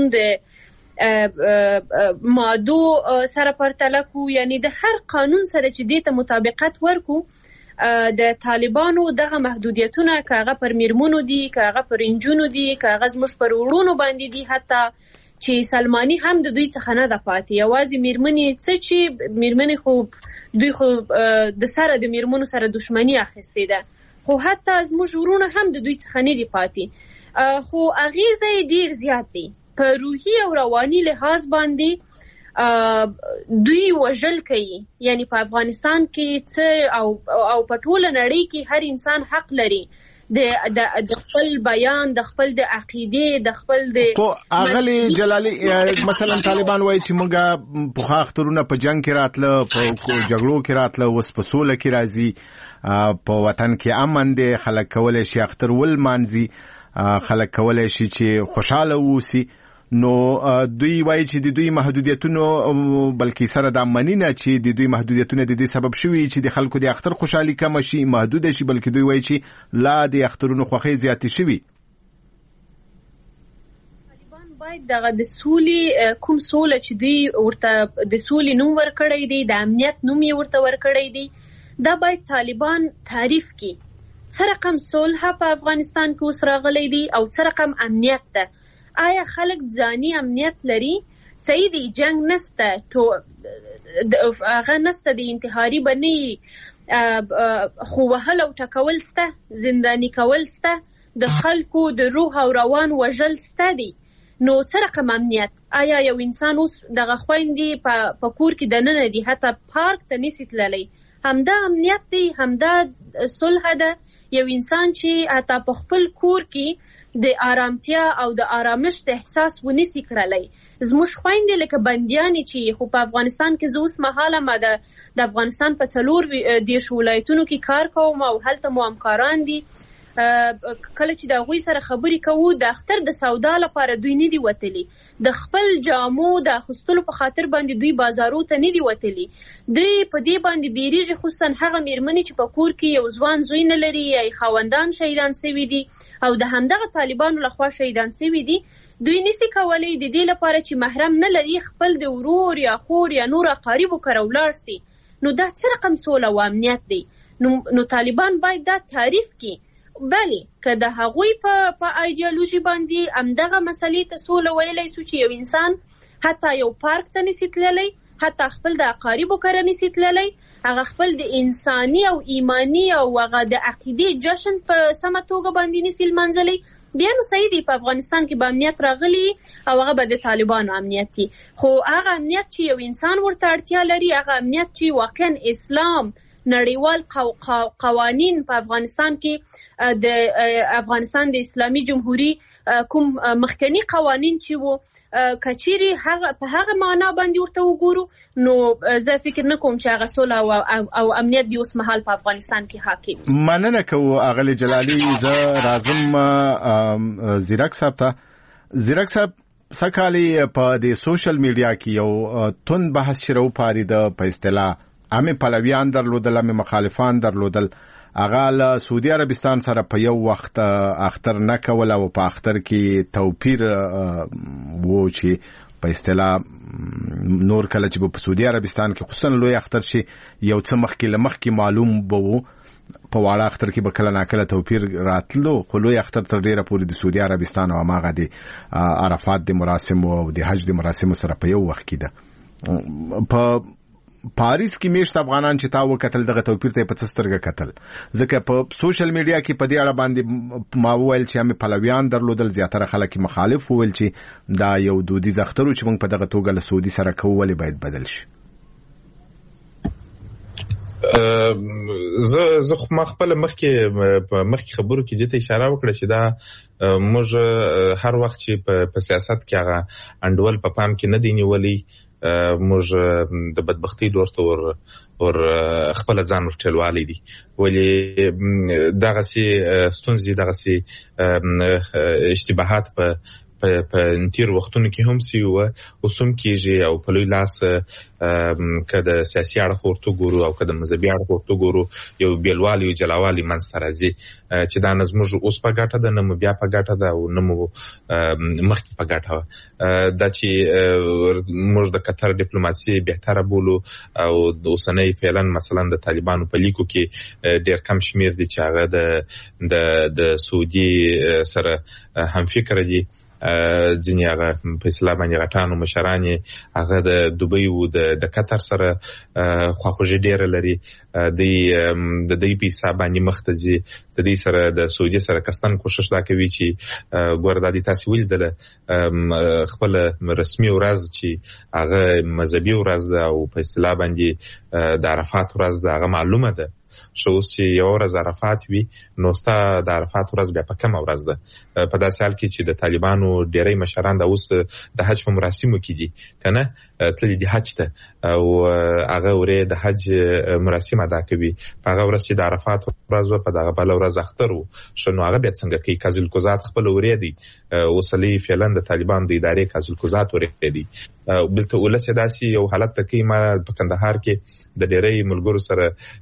د مادو سره پرتله کو، یعنی د هر قانون سره چې دې ته مطابقت ورکو، د طالبانو دغه محدودیتونه که هغه پر میرمنو دي، که هغه پر انجونو دي، که هغه زموږ پر وروڼو باندې دي، حتی چې سلماني هم د دوی څخه نه ده پاتې. یوازې میرمنې څه چې میرمنې خو دوی خو د سره د میرمنو سره دشمني اخیستې ده، خو حتی زموږ ورونه هم د دوی څخه نه دي پاتې. خو اغیزه یې ډیر زیات دی په روحي او رواني لحاظ باندې. دوی وژل کوي، یعنی په افغانستان کې څه او په ټوله نړۍ کې هر انسان حق لري د خپل بیان، د خپل د عقیدې، د خپل د خو اغلی جلالی مثلا طالبان وایي چې موږ په اخترونه په جنگ کې راتله، په جګړو کې راتله، اوس په سوله کې راځي، په وطن کې امن دی، خلک کولی شي اختر ولمانځي، خلک کولی شي چې خوشحاله اوسي. نو دوی وایي چې د دوی محدودیتونو بلکې سره دا منینه چې د دوی محدودیتونه د دې سبب شوي چې د خلکو د اختر خوشحالي کمه شي، محدوده شي، بلکې دوی وایي چې لا د اخترونو خوښۍ زیاتې شوي. طالبان باید دغه د سولې کوم سوله چې دوی ورته د سولې نوم ورکړی دی، د امنیت نوم یې ورته ورکړی دی، دا باید طالبان تعریف کی. څه رقم صلح په افغانستان کې اوس راغلی دی او څه رقم امنیت ده؟ آیا خلک ځاني امنیت لري؟ صحیح دی، جنگ نسته، هغه نسته، د انتحاري بنی خو وهل او ټکول سته، زنداني کول سته، د خلکو د روح او روان وژل سته دی. نو څه رقم امنیت؟ آیا یو انسان اوس دغه خویندې په کور کې دننه دي، حتی پارک ته نسی تللی؟ همدا امنیت دی، همدا صلح ده. یو انسان چې حتی په خپل کور کې د آرامتیا او د آرامشت احساس ونسی کړلی. زموږ خویندې لکه بندیانې چې خو په افغانستان کې زه اوس مهاله ما د افغانستان په 4 ولایتونو کې کار کوم او هلته مو همکاران دي. کله چې د هغوی سره خبرې کوو، د اختر د سودا لپاره دوی نه دي وتلي، د خپل جامو د اخیستلو په خاطر باندې دوی بازارو ته نه دي وتلي. دوی په دې باندې بیریږي، خصوصا هغه میرمنې چې په کور کې یو ځوان زوی نه لري یا خاوندان شهیدان سوي دي او د همدغه طالبانو لخوا شهیدان سوي دي. دوی نسی کولی د دې لپاره چې محرم نه لري خپل د ورور یا خور یا نور اقاربو کره ولاړ سي. نو دا څه رقم سوله او امنیت دی؟ نو طالبان باید دا تعریف کی. بلی که د هغوی په ایدیالوژي باندې همدغه مسلې ته سوله ویلی سو چې یو انسان حتی یو پارک ته نسی تللی، حتی خپل د اقاربو کره نسی تللی، هغه خپل د انساني او ایمانی او هغه د عقیدې جشن په سمه توګه باندې نسی لمانځلی، بیا نو صحیح دی، په افغانستان کې به امنیت راغلی او هغه به د طالبانو امنیت دی. خو هغه امنیت چې یو انسان ورته اړتیا لري، هغه امنیت چې واقعا اسلام، نړیوال قوانین په افغانستان کې د افغانستان د اسلامي جمهوری کوم مخکنی قوانين چې وو کچيري هغه په هغه معنا باندې ورته وګورو نو زه فکر نکوم چې هغه سوله او امنیت دی اوس مهال په افغانستان کې حاکم. مننه کوم اغلی جلالي زه رازم زیرک صاحب سکالي په د سوشل میډیا کې یو تون بحث شروع پاري د په اصطلاح عامه پلویان درلودل عامه مخالفان درلودل هغه له سعودي عربستان سره په یو وخت اختر نه کول او په اختر کې توپیر وو چې په اصطلاح نور کله چې په سعودي عربستان کې خصوصا لوی اختر شي یو څه مخکې معلوم بو په واړه اختر کې به کله ناکله توپیر راتلو خو لوی اختر تر ډیره پورې د سعودي عربستان او ماغه د عرفات د مراسم او د حج د مراسم سره په یو وخت کې ده. په پاریس کې میشت افغانان چې تا وکتل دغه توپیر ته په څسترګه کتل ځکه په سوشل میډیا کې په دې اړه باندې ما وویل چې هم پلویان درلودل زیاتره خلک مخالف وویل چې دا یو دودیز اختر چې موږ په دغه توګه له سعودي سره کوو ولې باید بدل شي. زه خپل مخکې خبرو کې دې ته اشاره وکړه چې دا موږ هر وخت چې په سیاست کې هغه انډول په پام کې نه دی نیولې موږ د بدبختی لور ته ور خپل ځان ورټلوالی دي ولې دغه سي ستونزې دغه سي اشتباهات په تیر وختونو کې هم سی و اوسم کېږي او په لوی لاس کده سیاسي اړخ ورته ګورو او کده مذهبي اړخ ورته ګورو یو بیلوالي او جلاوالي منځ ته راځي چې دا نظموږ اوس په ګټه ده نه بیا په ګټه ده او نه مخکې په ګټه دا چې موږ د قطر ډیپلوماسي بهتره بولو او د اوسنۍ فعلا مثلا د طالبانو په لیکو کې ډېر کم شمیر دي چې هغه د سعودي سره هم فکر دي ځینې هغه په اسلام باندې غټانو مشرانې هغه د دوبۍ او د قطر سره خواخوږي ډېره لري د دې په حساب باندې مختځي د دې سره د سعودي سره کستان کوشش دا کوي چې ګوردادي تاسو ولیدل خپل رسمي ورځ چې هغه مذهبي ورځ ده او په اسلام باندې د عرفات ورځ ده هغه معلومه ده شو چې یو ورځ عرفات وي نو ستا د عرفات ورځ بیا په کومه ورځ ده په داسې حال کې چې د طالبانو ډېری مشران د اوس د حج په مراسمو کې دي کنه تللی د حج ته او هغه ورې د حج مراسم ادا کوي په هغه ورځ چې د عرفات ورځ په دغه بل ورځ اختر وو شنو هغه بیا څنګه کوي کازل کوزات خپل ورې دي وصلي فعلا د طالبان د ادارې کازل کوزات ورې دي بلته ولسه داسي یو حالت ته کې ما په کندهار کې د ډېری ملګرو سره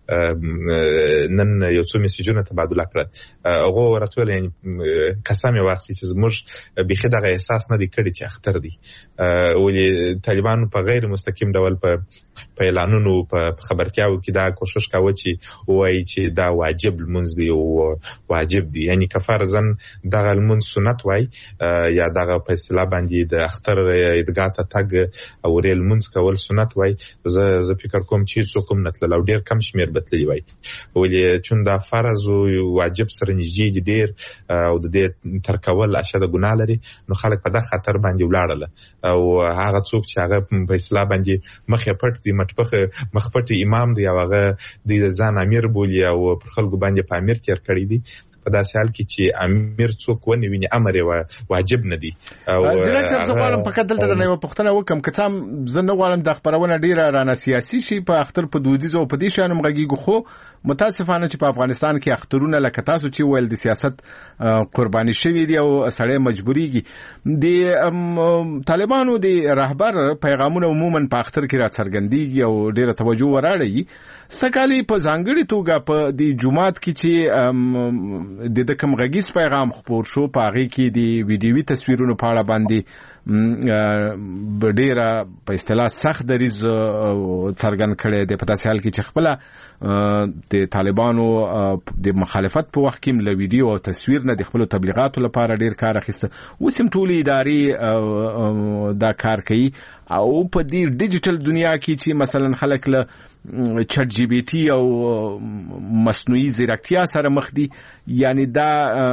نن یو څو میسجونه تبادله کړه هغه ورته یعنی قسم یې واخلي چې زموږ بيخي دغه احساس نه دی کړی چې اختر دی ولې طالبان په غیر مستقیم ډول په اعلانونو په خبرتیاو کې دا کوشش کاوه چې وایي چې دا واجب المنځ دی او واجب دی یعنی کفارزن دغه المنځ سنت وای یا دغه په اصطلاح باندې د اختر عیدګاه ته تګ او ریل منځ کول سنت وای زه فکر کوم چې څوک هم نتل او ډیر کم شمیر بتلی وای ولې چون دا فرض او واجب سره نږدې دي ډیر او د دې تر کول اشد ګناه لري نو خلک په دغه خطر باندې ولاړل او هغه څوک چې هغه په اصطلاح باندې مخه پټ دي مخپټ امام دی هغه د ځان امیر بولی او پر خلکو باندې په امیر تیر کړی دي په داسې حال کې چې امیر څوک ونی ویني امر واجب نه دی او زه څه غواړم په کتل ته نه پښتنه وکم کڅم زه نه غواړم د خبرونه ډیره رانه سیاسي شي په اختر په دودیزو په دې شانم غږیږي خو متاسفانه چې په افغانستان کې اخترونه لکه تاسو چې ویل د سیاست قرباني شوی دی او سړی مجبوریږي د طالبانو د رهبر پیغامونه عموما په اختر کې را څرګندېږي او ډیره توجه وراړي سکالي په ځانګړي توګه په د جمعات کې چې د کوم غږیز پیغام خبر شو په هغه کې د ویډیوي تصویرونو په اړه باندې ډیره په اصطلاح سخت دریز څرګند کړي د پداسې حال کې چې خپل د طالبانو د مخالفت په وخت کې له ویډیو او تصویر نه د خپل تبلیغاتو لپاره ډیر کار اخیسته وسم ټولې ادارې دا کار کوي او په دې ډیجیټل دنیا کې چې مثلا خلک له چټ جی پی ټي او مصنوعي ځیرکتیا سره مخ دي یعنی دا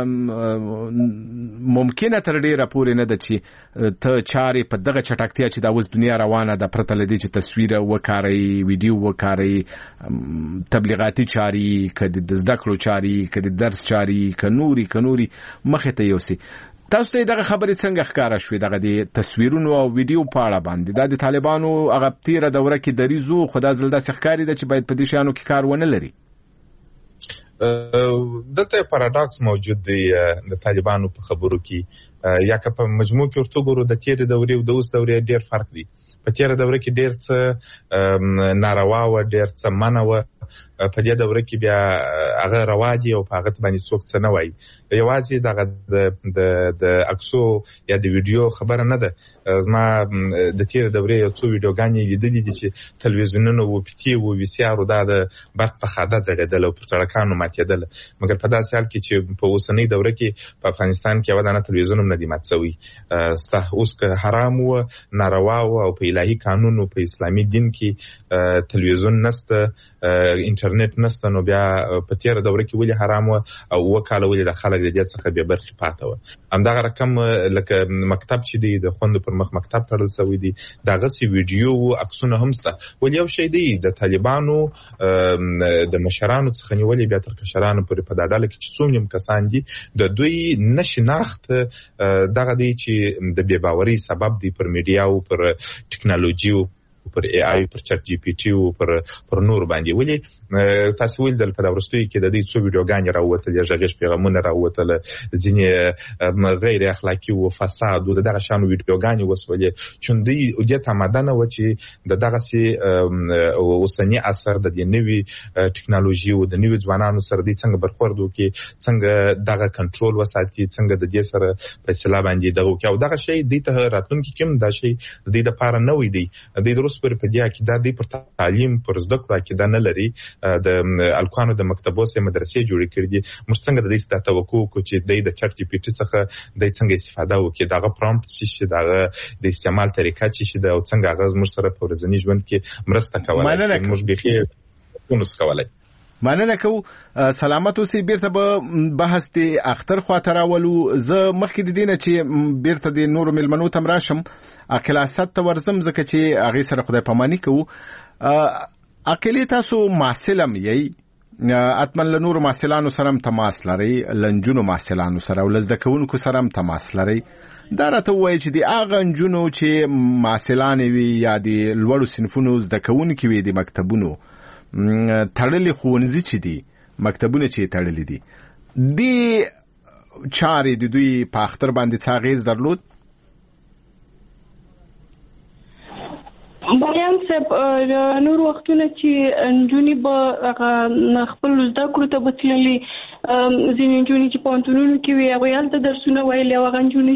ممکنه تر ډیره پورې نه ده چې ته چارې په دغه چټکتیا چې دا اوس دنیا روانه ده پرته لدی چې تصویر وکاري ویډیو وکاري تبلیغاتي چاري کدي د زده کړو چاري کدي درس چاري کنوري مخه ته یوسي تاسو ته دغه خبرې څنګه ښکارا شوې دغه د تصویرونو او ویډیو په اړه باندې د طالبانو هغه تیره دوره کې دریزو خدا زلدا ښکاری د چې باید په دې شانو کې کار ونه لري؟ دلته پاراډاکس موجود دی د طالبانو په خبرو کې یا که په مجموع کې ورته ګورو د تیرې دورې او د اوس دورې ډېر فرق دی. په تیره دوره کې ډېر څه ناروا و، ډېر څه منع و. په دې دوره کې بیا هغه روا دي او په هغه باندې څوک څه نه وایي. یوازې دغه د عکسو یا د ویډیو خبره نه ده. زما د تیره دورې یو څو ویډیوګانې لیدلې دي چې تلویزیونونه و، پی ټي و، وی سی آر دا د برق په خاده ځړېدل او پر سړکانو ماتېدل. مګر په داسې حال کې چې په اوسنۍ دوره کې په افغانستان کې یوه دانه تلویزیون هم نه دی مات شوی. اوس که حرام و، ناروا و او په الهي قانون او په اسلامي دین کې تلویزیون نسته، انټرنیټ نسته، نو بیا په تیره دوره کې ولې حرام و او وکاله ولې د خلک د دې څخه بې برخې پاته وه. همدغه رقم لکه مکتب چې دی د خوندو پر مخ مکتب تړل شوی دی، دغسې ویډیو و عکسونه هم شته. ولې یو شی دی د طالبانو د مشرانو څخه نیولې بیا تر کشرانو پورې په دا ډله کې چې څومره کسان دي د دوی نه شناخت دغه دی چې د بې باورۍ سبب دی پر میډیا او پر ټکنالوژي او پر ای آی، پر چټ جی پی ټي او پر نور باندې. ولې تاسو ول په دا ورستوي کې د دې څو ویډیوګانې راووتل، ژغېږ پیغامونه راووتل، ځینې غیر اخلاقی او فساد او دغه شانو ویډیوګانې وسولې چې دوی د تمدن و چې دغه سي اوسنی اثر د دې نوي ټکنالوژي او د نوي ځوانانو سره د څنګه برخورد وکي، څنګه دغه کنټرول وساتي، څنګه د دې سره فیصله باندې دغه وکي. او دغه شی د ته راتلونکي کوم دا شی د دې لپاره نه وي دی د پر په دې عقیده دی پر تعلیم پر زده کړو عقیده نه لري. د الکوانو د مکتبو سه مدرسې جوړې کړې دي. موږ څنګه د دې ستاسو توقع کو چې د چټ جی پی ټي څخه د څنګه استفاده وکړي، دغه پرومپټ چې دغه د استعمال طریقه چې د او څنګه هغه موږ سره په ورځنی ژوند کې مرسته کولای شي. موږ به ونس کولای. مننه کوم. سلامت اوسئ. بیرته به بحث دی اختر خاطر اولو. زه مخکې د دینه چې بیرته د نور ملمنو تم راشم اکلاست ته ورزم ځکه چې هغه سره خدای پامانی کوو. اکلی تاسو معسلم یې اتمن له نور معسلانو سره هم تماس لري، لنجونو معسلانو سره او لزدکونکو سره هم تماس لري. دا راته وایي چې د هغه نجونو چې معسلان وي یا د لوړو صنفونو زدکونکي وي د مکتبونو تړلې ښوونځي چې دي، مکتبونه چې تړلې دي، د چارې د دوی په اختر باندې څه اغېز درلود؟ بیان صاحب نور وختونه چې نجونې به خپل زده کړو ته بتللي، ځینې نجونې چې پوهنتونونو کې وي هغوی هلته درسونه ویلي، او هغه نجونې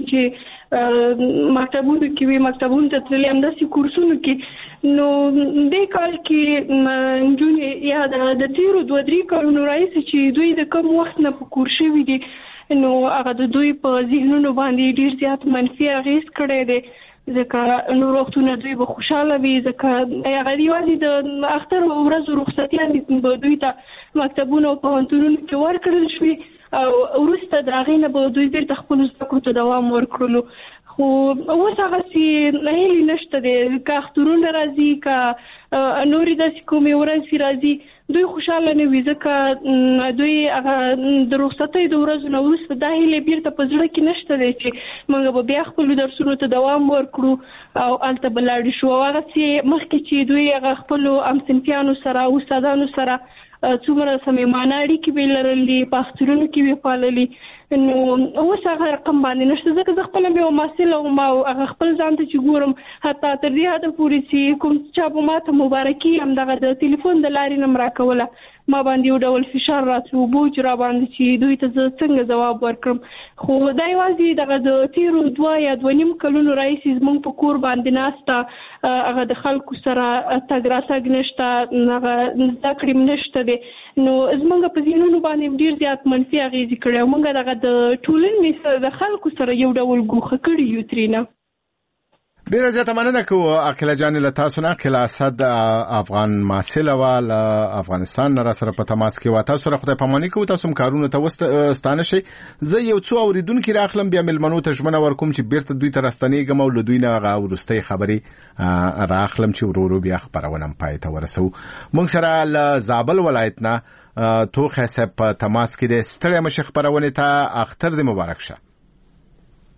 چې مکتبونو کې وي مکتبونو ته تللي همداسې کورسونو کې. نو دې کال کې نجونې یا د تیرو 2-3 کلونو راهیسې چې دوی د کم وخت نه په کور شوي دي، نو هغه د دوی په ذهنونو باندې ډېر زیات منفي اغېز کړی دی. ځکه نور وختونه دوی به خوشحاله وي، ځکه هغه یوازې د اختر ورځو رخصتیانې به دوی ته مکتبونو او پوهنتونونو کې ورکړل شوي، او وروسته د هغې نه به دوی بېرته خپلو زده کړو ته دوام ورکړلو. خو اوس هغسې هیلې نشته دی، که اخترونه راځي که نورې داسې کومې ورځې راځي دوی خوشحاله نه وي، ځکه دوی هغه د رخصتۍ د ورځو نه وروسته دا هیلې بیرته په زړه کې نشته دی چې موږ به بیا خپلو درسونو ته دوام ورکړو او هلته به لاړې شو. او هغسې مخکې چې دوی هغه خپلو همصنفیانو سره استادانو سره څومره صمیمانه اړیکې به لرلې، په اخترونو کې به پاللي، نو اوس هغه رقم باندې نشته. ځکه زه خپله بیا محصله وم او هغه خپل ځان ته چې ګورم حتی تر دې حده پورې چې کوم چا به ما ته مبارکي همدغه د تلیفون د لارې نه م راکوله، ما باندې یو ډول فشار راتلو، بوج را باندې چې دوی ته زه څنګه ځواب ورکړم. خو دا یوازې دغه د تیرو 2 یا 2.5 کلونو راهیسې زموږ په کور باندې ناسته، هغه د خلکو سره تګ راتګ نشته، هغه زده کړې م نشته دی، نو زموږ په ذهنونو باندې ډېر زیات منفي اغېزې کړی او موږ دغه د ټولنې سره د خلکو سره یو ډول ګوښه کړي یو ترېنه. ډیره زیاته مننه کوو عقیله جانې له تاسو نه. عقیله اسد افغان محصله وه له افغانستان نه را سره په تماس کې وه. تاسو سره خدای پاماني کوو، تاسو هم کارونو ته ستانه شئ. زه یو څو اورېدونکي راخلم، بیا مېلمنو ته ژمنه ورکوم چې بیرته دوی ته راستنېږم او له دوی نه هغه وروستۍ خبرې راخلم چې ورو ورو بیا خپرونه هم پای ته ورسوو. موږ سره له زابل ولایت نه توخی صاحب په تماس کې دی. ستړی مه شئ، خپرونې ته اختر دې مبارک شه.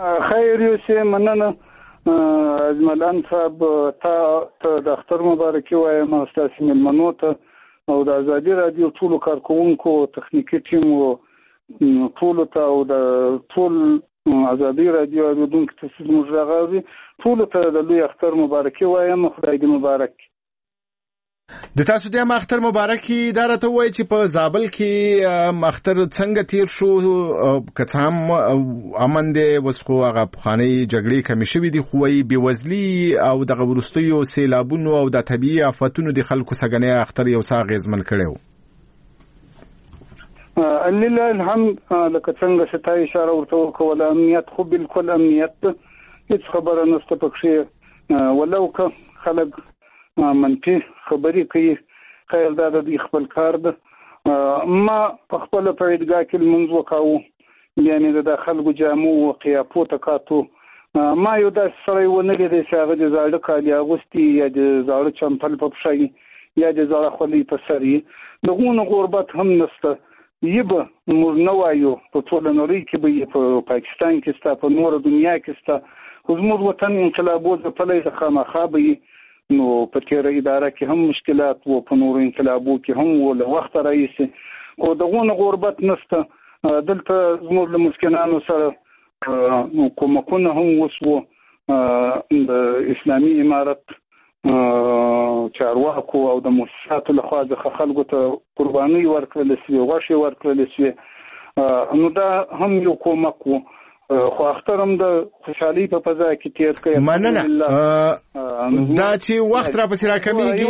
خیر یوسف مننه اجملان صاحب ته د اختر مبارکي وایم تاسو ملمنو ته او د ازادي رادیو ټولو کارکونکو تخنیکی ټیم او ټولو ته او د ټول ازادي رادیو اوریدونکو ته زموږ راغلي ټولو ته د لوی اختر مبارکي وایم خدای دې مبارک. د تاسو د اختر مبارکي دا راته وایي چې په زابل کې اختر څنګه تیر شو که هم امن دی اوس خو هغه پخوانۍ جګړې کمې شوې دي خو وایي بېوزلي او دغه وروستیو سیلابونو او د طبیعي آفتونو د خلکو څنګه اختر یو څه اغېزمن کړی و. لله الحمد لکه څنګه چې تا اشاره ورته وکړه امنیت خو بالکل امنیت هیڅ خبره نشته پکې ولو که خلک منفي خبرې کوي خیر دا د خپل کار ده. ما په خپل پریدګاه کې لمونځ وکاوه یعنی د خلکو جامو او قیافو ته کاتو ما یو داسې سړی ونه لیدی چې هغه د زاړه کالي اغوستي یا د زاړه چمپل په پښه وي یا د زاړه خولۍ په سر وي دغونه غربت هم نشته. یې به موږ نه وایو په ټوله نړۍ کې به یې په پاکستان کې شته په نوره دنیا کې شته خو زموږ وطن انقلابو ځپلی د خامخا به یې نو په تېره اداره کې هم مشکلات و په نورو انقلابو کې هم و له وخته راهیسې خو دغونه غربت نشته. دلته زموږ له مسکینانو سره کومکونه هم وشوه د اسلامي امارت چارواکو او د مؤسساتو لخوا څخه خلکو ته قرباني ورکړل شوې غوښې ورکړل شوې نو دا هم یو کومک و خو اختر هم د خوشحالۍ په فضا کې تیر کړی. مننه دا چې وخت را پسې راکمیږي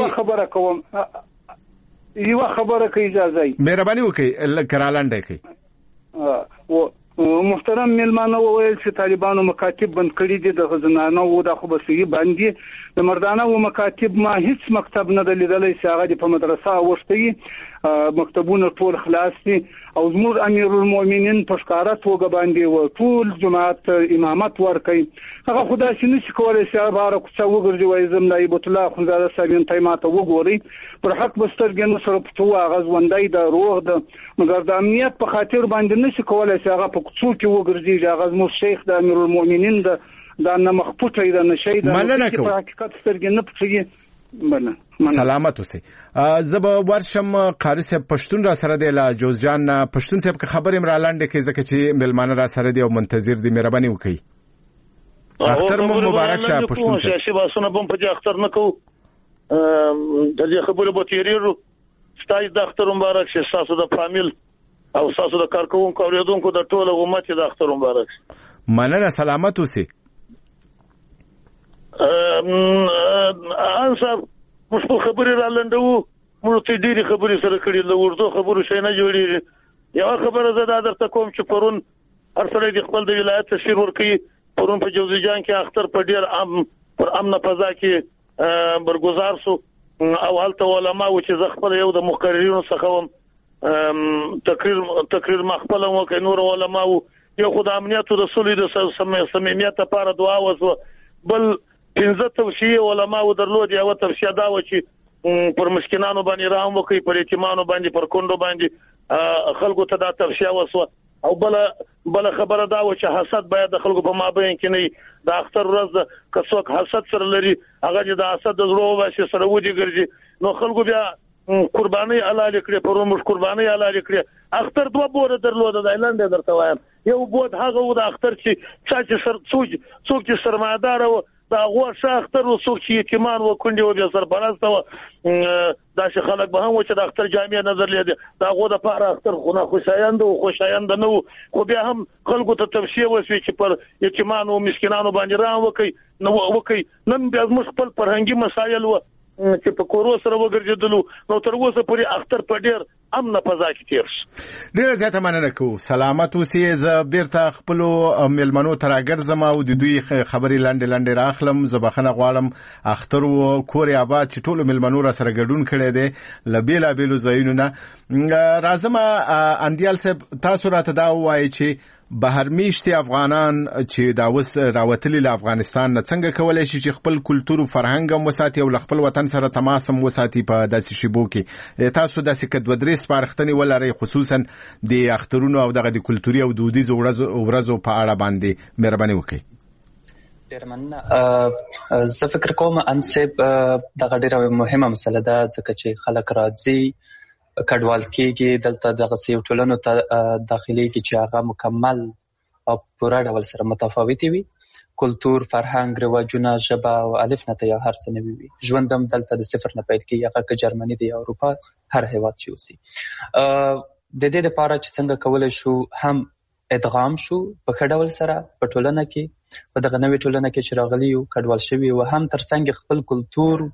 یوه خبره کوي اجازه مهرباني وکړئ لږ رالنډی کوي. محترم میلمانه وویل چې طالبانو مکاتب بند کړي دي د زنانو او د خو به صحیح باندې د مردانه او مکاتب ما هیڅ مکتب نه دلیدلی چې هغه په مدرسه اوښتي مکتبونه ټول خلاص دي او زموږ امیر المؤمنین په ښکاره توګه باندې و ټول جماعت امامت ورکوي هغه خو داسې نشي کولی چې هغه باره کوڅه وګرځي وایي زه نایب الله اخندزاده صاحب یم تی ماته وګورئ پر حق به سترګې نه سره پټوه هغه ژوندی ده روغ ده مګر د امنیت په خاطر باندې نشي کولی چې هغه په کوڅو کې وګرځېږي هغه زموږ شیخ د امیر المؤمنین ده دا نه مخپوټی ده نشی ده په حقیقت سترګې نه پټوي. سلامت اوسئ. زه به ورشم قاري صاحب پښتون را سره دی له جوزجان پښتون صاحب که خبرې م رالاندې کوي ځکه چې مېلمانه را سره دی او منتظر دی مهرباني وکړئ. اختر مو مبارک شه پښتون صاحب. سیاسي بحثونه به په دې اختر نه کوو د دې خبرو به تېرېږو ستاسو د اختر مبارک شه ستاسو د فامیل او ستاسو د کارکوونکو اوریدونکو د ټول امت د اختر مبارک. مننه سلامت اوسئ. انصاف موږ په خبرې را لنډو موږ ته ډېرې خبرې سره کړي له ورځو خبرو شي نه جوړېږي. یوه خبره زه دا درته کوم چې پرون هر سړی د خپل د ولایت تشهیر ورکوي. پرون په جوزجان کې اختر په ډېر پر امنه فضا کې برګزار شو او هلته علما و چې زه خپل یو د مقررینو څخه وم تقریر ما خپل وکړ نور علما و یو خو د امنیت او د صلح د صمیمیت لپاره دعا وسوه بل 15 توصیې علما و درلود یو توصیه دا و چې پر مسکینانو باندې رحم وکړي پر یتیمانو باندې پر کونډو باندې خلکو ته دا توصیه وسوه او بل خبره دا و چې حسد باید د خلکو په مابین کې نه د اختر ورځ که څوک حسد سره لري هغه چې د حسد د زړه وباسي سره ودی ګرځي نو خلکو بیا قرباني حلال کړي پر موږ قرباني حلال کړي. اختر دوه بوره درلود د ایلند درته وایم یو بود هغه و د اختر چې څوک چې سرمایدار و دا غوښه اختر و څوک چې یتیمان و کونډې و بیا سرپرسته و داسې خلک به هم و چې د اختر جامع نظر لیدي د هغو دپاره اختر خو ناخوشایند و خوشایند نه و خو بیا هم خلکو ته توصیه وشوې چې پر یتیمانو او مسکینانو باندې رحم وکړي. نن بیا زموږ خپل فرهنګي مسایل و چې په کورو سره وګرځېدلو نو تر اوسه پورې اختر په ډېر امنه فضا کې تېر شو. ډېره زیاته مننه کوو. سلامت اوسئ. زه بیرته خپلو مېلمنو ته راګرځم او د دوی خبرې لنډې راخلم. زه بخښنه غواړم اختر و کور یې آباد چې ټولو مېلمنو را سره ګډون کړی دی له بېلابېلو ځایونو نه. راځم اندیال صاحب تاسو راته دا ووایئ چې بهرمیشتي افغانان چې دا وس راوتلي له افغانستان نه څنګه کولای شي چې خپل کلتور او فرهنګ هم وساتي او خپل وطن سره تماس هم وساتي په داسې شیبو کې تاسو داسې کډ ودرې سپارښتنې ولرئ خصوصا د اخترونو او دغه د کلتوري او دودیزو ورځو په اړه باندې مهرباني وکړئ. ډېر مننه. زه فکر کوم انسب دغه ډېره مهمه مسله ده ځکه چې خلک راځي کډوال کېږي دلته دغه سیو ټولنو ته داخلي کې چې هغه مکمل او پوره ډول سره متفاوتي وي کلتور فرهنګ رواجونه ژبه او الف نه ته یا هر څه نوي وي ژوند هم دلته د صفر نه پیل کېږي هغه که جرمني دی یا اروپا هر هېواد چې اوسي د دې لپاره چې څنګه کولی شو هم ادغام شو په ښه ډول سره په ټولنه کې په دغه نوې ټولنه کې چې راغلي یو کډوال شوي او هم ترڅنګ خپل کلتور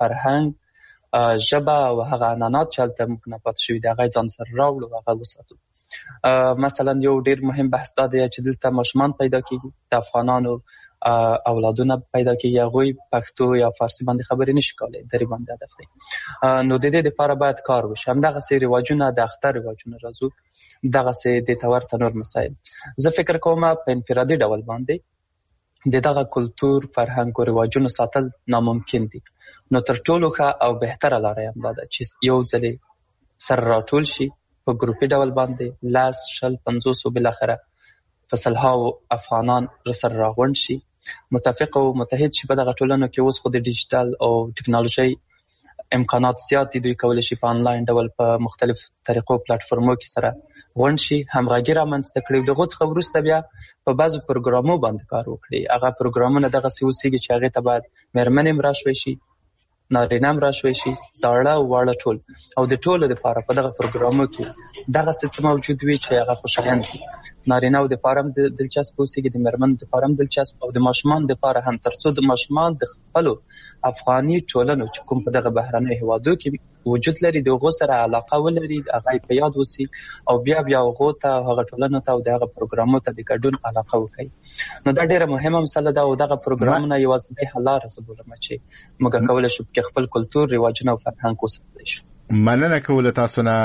فرهنګ ژبه او هغه عنعنات چې هلته موږ نه پاتې شوي دي هغه یې ځان سره راوړو او هغه وساتو. مثلا یو ډېر مهم بحث دا دی چې دلته ماشومان پیدا کېږي د افغانانو اولادونه پیدا کېږي هغوی پښتو یا فارسي باندې خبرې نشي کولی درې باندې هدف دی نو د دې دپاره باید کار وشي همدغسې رواجونه د اختر رواجونه راځو دغسې دې ته ورته نور مسایل زه فکر کوم په انفرادي ډول باندې د دغه کلتور فرهنګ او رواجونو ساتل ناممکن دي نو تر ټولو ښه او بهتره لاره هم دا ده چې یو ځلې سره راټول شي په ګروپي ډول باندې 10 50 بالاخره په سلهاو افغانان سره راغونډ شي متفق او متحد شي په دغه ټولنو کې اوس خو د ډیجیټل او ټکنالوژي امکانات زیات دي دوی کولی شي په آنلاین ډول په مختلف طریقو پلیټفارمو کې سره غونډ شي همغږي رامنځته کړي دغه څخه وروسته بیا په بعضو پروګرامو باندې کار وکړي هغه پروګرامونه دغسې اوسېږي چې هغې ته باید مېرمنې هم راشوی شي نارینه هم راشوی شي زاړه او واړه ټول او د ټولو دپاره په دغه پروګرامو کې دغسې څه موجود وي چې هغه خوشایند وي نارینهو دپاره هم دلچسپ اوسېږي د مېرمنو دپاره هم دلچسپ او د ماشومانو دپاره هم تر څو د ماشومان د خپلو افغاني ټولنو چې کوم په دغه بهرنیو هېوادو کې وجود لري د هغو سره علاقه ولري هغه یې په یاد اوسي او بیا هغو ته هغه ټولنو ته او د هغه پروګرامو ته د ګډون علاقه وکړي نو دا ډېره مهمه مسله ده او دغه پروګرامونه یوازینۍ حل لاره زه بولم چې موږ کولی شو پکې خپل کلتور رواجونه او فرهنګ وساتلی شو. مننه کوله تاسو نه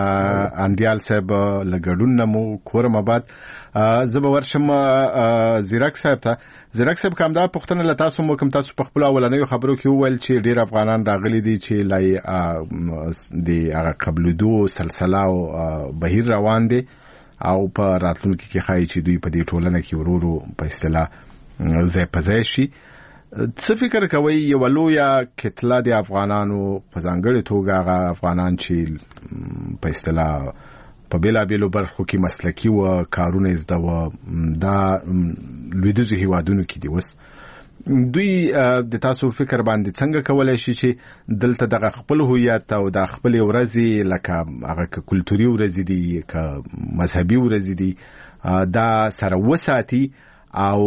اندیال صاحب له ګډون نه مو کورم آباد زه به ورشم زیرک صاحب ته زیرک صاحب کوم دا پوښتنه له تاسو مو کوم تاسو په خپل اولنیو خبرو کې وویل چې ډېر افغانان راغلي دي چې لای د هغه قبلېدو سلسله او بهیر روان دي او په راتلونکي کې ښایي چې دوی په دې ټولنه کې ورو ورو په اصطلاح ځای په ځای شي څه فکر کوئ یوه لویه کتله د افغانانو په ځانګړې توګه هغه افغانان چې په اصطلاح په بیلابیلو برخو کې مسلکي و کارونه زده و دا لویدیځو هېوادونو کې دي اوس دوی د تاسو فکر باندې څنګه کولی شي چې دلته دغه خپل هویت او د خپلې ورځې لکه هغه که کلتوري ورځې دي که مذهبي ورځې دي دا سره وساتي او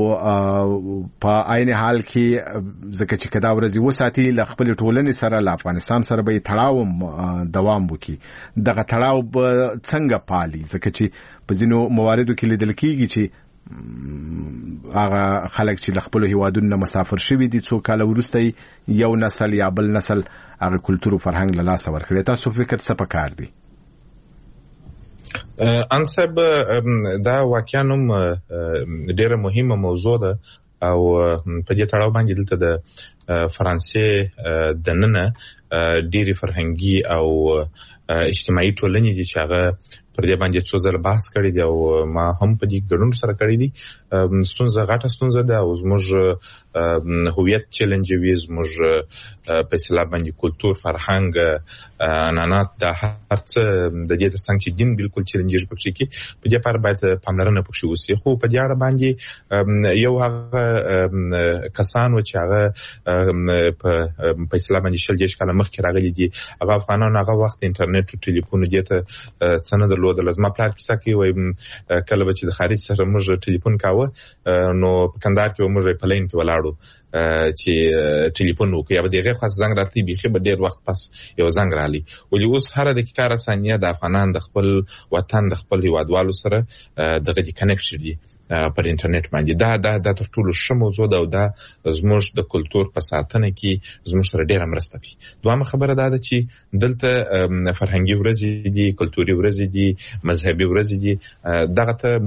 په عین حال کې ځکه چې کدا ورځي وساتي له خپل ټولنې سره له افغانستان سره به تړاو دوام وکړي دغه تړاو څنګه پالي ځکه چې په ځینو مواردو کې لیدل کېږي چې هغه خلک چې له خپلو هېوادونو نه مسافر شوي دي څو کاله وروسته یو نسل یا بل نسل هغه کلتور او فرهنګ له لاسه ورکړي تاسو فکر څه پکار دی انسب دا واقعا هم ډیره مهمه موضوع ده او په دې تړاو باندې دلته د فرانسې د ننه ډیره فرهنګي او اجتماعي ټولنې دي چې هغه پر دې باندې څو ځله بحث کړی دی او ما هم په دې ګډون سره کړی دی ستونزه غټه ستونزه ده او زموږ هویت چیلنج وي زموږ په اصطلاح باندې کلتور فرهنګ عنعنات د هر څه د دې ترڅنګ چې دین بالکل چیلنجیږي پکې کې په دې پر باید پاملرنه پکې وشي خو په دې اړه باندې یو هغه کسان و چې هغه په اصطلاح باندې شل دیش کاله مخکې راغلي دي هغه افغانان هغه وخت انټرنیټ او ټلیفون دې ته څنګه درلودل زما پلار کیسه کوي وای کله به چې د خارج سره موږ ټلیفون کاوه نو په کندهار کې موږ په لین کې ولاړو چې ټلیفون وکړي یا به دغه خاص زنګ راتلی بيخي به ډیر وخت پس یو زنګ رالي ولې اوس هر دقیقه را ثانیه د افغانان د خپل وطن د خپل هیوادوالو سره دغه دي کنیکټ دي پر انټرنیټ باندې دا تر ټولو ښه موضوع ده او دا زموږ د کلتور په ساتنه کې زموږ سره ډیره مرسته کوي. دویمه خبره دا ده چې دلته فرهنګي ورځې دي کلتوري ورځې دي مذهبي ورځې دي دغه ته موږ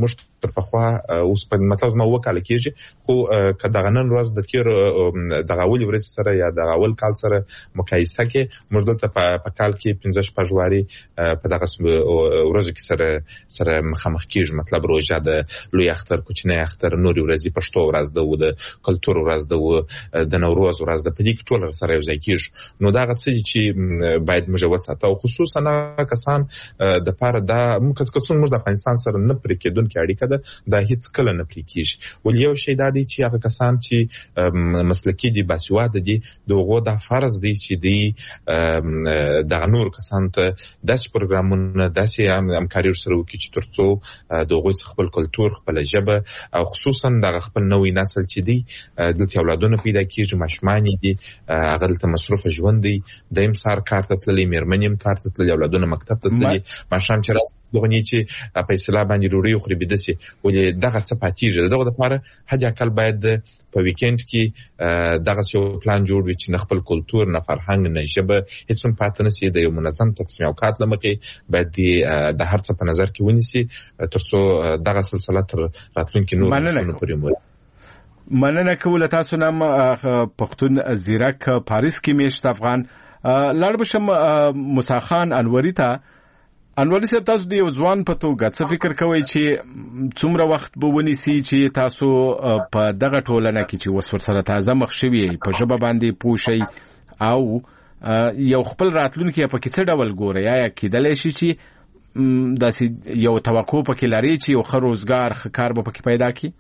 تر پخوا اوس په مطلب ما وکاله کېږي خو کله غنن ورځ د تیر د غاول ورځ سره یا د غاول کال سره مقایسه کې موږ دلته په کال کې 15 فبراير په دغه ورځ کې سره مخامخ کېږي مطلب روزه د لوی اختر کوچنی اختر نوري ورځي پښتو ورځ د کلتور ورځ د نوروز ورځ د پدې کې ټول سره یو ځای کېږي نو دا غڅ چې باید موږ وساتو او خصوصا کسان د پاره دا موږ د افغانستان سره نه پرې کېدونکې اړیکه ده دا هیڅ کله نه پرې کېږي ول یو شی دا دی چې هغه کسان چې مسلکي دي باسواده دي دغه د فرض دی چې دی د نور کسان ته داسې پروګرامونه داسې همکاري سره وکړي چې ترڅو دغه خپل کلتور خپل ژبه او خصوصا د خپل نوې نسل چې دی د اولادونو پیدا کیږي ماشومان دي هغه د مصروف ژوند دی د امسار کار ته تللی مېرمنیم کار ته تللی اولادونه مکتب ته تللی ماشام چې راځي دغه چې په اصطلاح باندې ډوډۍ خوري بدسي ولې دغه څه پاتېږي دغه لپاره حد اقل باید په ویکند کې دغه یو پلان جوړ وي چې خپل کلتور نه فرهنګ نه ژبه هیڅ هم پاتې نشي د یو منظم تقسیم اوقات لمخې باید د هر څه په نظر کې ونیسي ترڅو دغه سلسله تر راتلونکي نور پورې مو مننه کوله تاسو نام پښتون زیرک پاریس کې میشت افغان لاړ بشم موسی خان انوري ته انوري صاحب تاسو د یو ځوان په توګه څه فکر کوئ چې څومره وخت به ونیسي چې تاسو په دغه ټولنه کې چې اوس ورسره تازه مخ شوي په ژبه باندې پوه شئ او یو خپل راتلونکی په کې څه ډول ګورئ یا کېدلی شي چې داسې یو توقع پکې لري چې یو ښه روزګار ښه کار به پکې پیدا کړي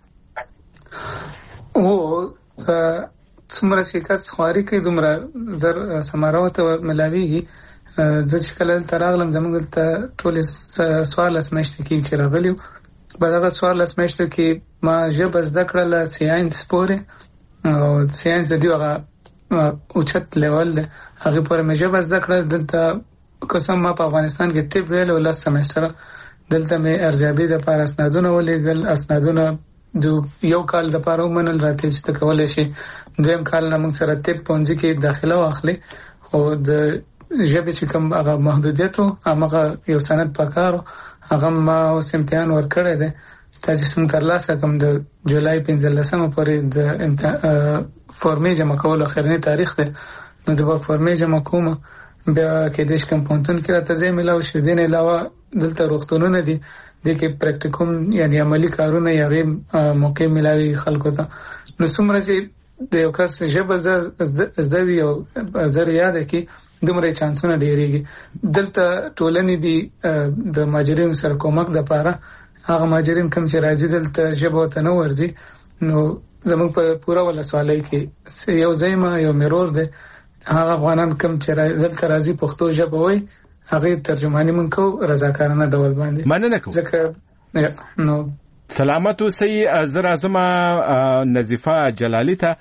څومره چې کس خواري کوي دومره زر ثمرات ملاويږي زه چې کله دلته راغلم زموږ دلته ټولې 14 میاشتې کې چې راغلي په دغه 14 میاشتو کې ما ژبه زده کړله ساینس پورې او ساینس د دې هغه اوچت لیول دی هغې پورې مې ژبه زده کړله دلته قسم ما په افغانستان کې طب ویل 10 سمستره دلته مې ارزیابي دپاره اسنادونه ولیږل اسنادونه د یو کال دپاره ومنل راته چې ته کولی شي دویم کال نه موږ سره طب پوهنځي کې داخله واخلي خو د ژبې چې کوم هغه محدودیت و هماغه یو سند پکار هغه ما اوس امتحان ورکړی دی تاسو ترلاسه کوم د جولای 15 پورې د فورمې جمع کول اخرنی تاریخ دی نو د فورمې جمع کوم بیا کې د کوم پونتون کې راته ځای ملاو شو دین علاوه دلته روغتونونه دي د کې پریکټیکوم یعنی عملی کارونه یې موقع ملاوي خلکو ته نو څومره چې د یو کس ژبه زده وي او زه یاد کې دومره چانسونه ډېرېږي دلته ټولنې دي د مهاجرینو سره کومک دپاره هغه مهاجرین کوم چې راځي دلته ژبه ورته نه ورځي نو زموږ په پوره ولسوالۍ کې یو ځای ما یو مرور دی هغه افغانان کوم چې دلته راځي پښتو ژبه وایي هغه ترجمانی مونږ کو رضاکارانه ډول باندې مننه کوم ځکه نو سلامت اوسئ زه راځم نظیفه جلالی ته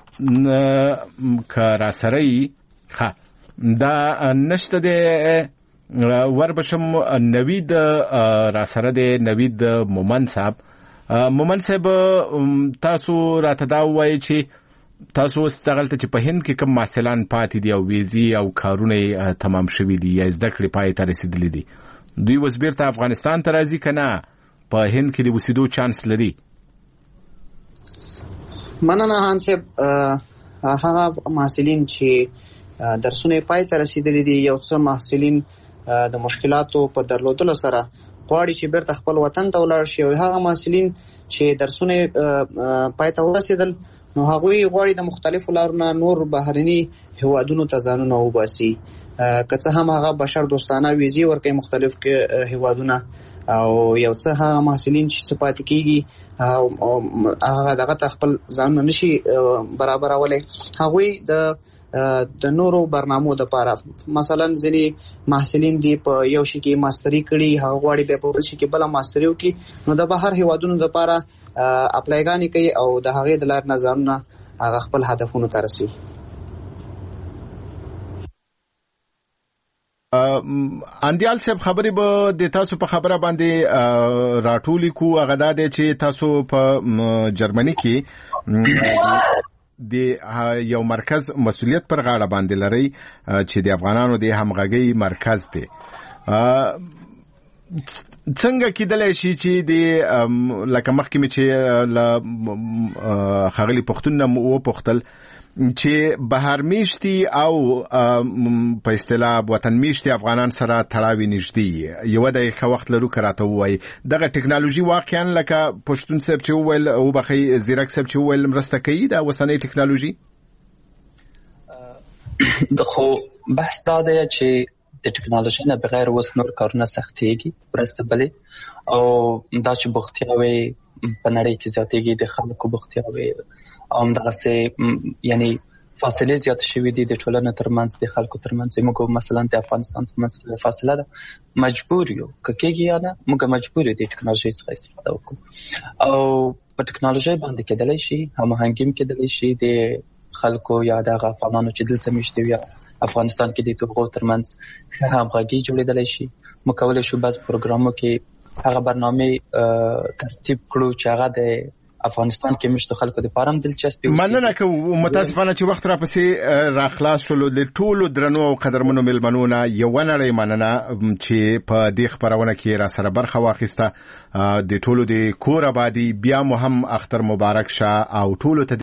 که راسره ښه دا نشته دی وربشم نوید راسره دی نوید مومن صاحب تاسو راته دا ووایئ چې تاسو اوس دغلته چې په هند کې کوم محصلان پاتې دي او ویزي او کارونه تمام شوي دي یا زده کړې پای ته رسېدلي دي دوی اوس بیرته افغانستان ته راځي که نه په هند کې د اوسېدو چانس لري مننه هان صاحب هغه محصلین چې درسونه پای ته رسېدلي دي یو څه محصلین د مشکلاتو په درلودلو سره غواړي چې بیرته خپل وطن ته ولاړ شي او هغه محصلین چې درسونه پای ته ورسېدل نو هغوی غواړي د مختلفو لارونو نور بهرني هیوادونو ته ځانونه وباسي که څه هم هغه بشر دوستانه ویزې ورکوي مختلف هیوادونه او یو څه هغه محصلین چې پاتې کېږي هغه دغه ته خپل ځانونه نشي برابرولی هغوی د نورو برنامو دپاره مثلا ځینې محصلین دي په یو شي کې ماستري کړي هغه غواړي بیا په بل شي کې بله ماستري وکړي نو د بهر هیوادونو دپاره اپلایګانې کوي او د هغې د لارې نه ځانونه هغه خپل هدفونو ته رسوي اندیال صاحب خبرې به د تاسو په خبره باندې راټولې کو هغه دا دی چې تاسو په جرمني کې د یو مرکز مسؤلیت پر غاړه باندې لري چې د افغانانو د همغږۍ مرکز دی څنګه کېدلای شي چې د لکه مخکې مې چې خاغلی پښتون نه وپوښتل چې بهر میشتي او په اصطلاح وطن میشتي افغانان سره تړاوي نږدې یو دغه وخت لرو کراته وای دغه ټکنالوژي واقعا لکه پښتون صاحب چې ویل او بخي زیرک صاحب چې ویل مرسته کوي دا وسنۍ ټکنالوژي خو بحث دا دی چې د ټکنالوژي نه بغیر وس نور کارونه سختيږي ورسته بلې او دا چې بوختیاوي په نړۍ کې زیاتېږي د خلکو بوختیاوي او دغه یعنی فاصله زیات شوې دي د ټولنې ترمنځ د خلکو ترمنځ موږ مثلا د افغانستان ترمنځ فاصله ده مجبور یو کېږي یا نه موږ مجبور دي د ټکنالوژي څخه استفاده وکړو او په ټکنالوژي باندې کېدلای شي هماهنګي کېدلای شي د خلکو یا د افغانانو چې دلته مشته وي افغانستان کې د توغو ترمنځ همغږي جوړېدلای شي مکولای شو بعض پروګرامو کې هغه برنامه ترتیب کړو چې هغه د افغانستان کې مشته خلکو د پارم دلچسپي مننه کوم متاسفانه چې وخت را پسې را خلاص شول د ټولو درنو او قدرمنو ملمنونه یو نړۍ مننه چې په دې خبرونه کې را سره برخه واخیسته د ټولو د کور آبادی بیا مهم اختر مبارک شه او ټولو ته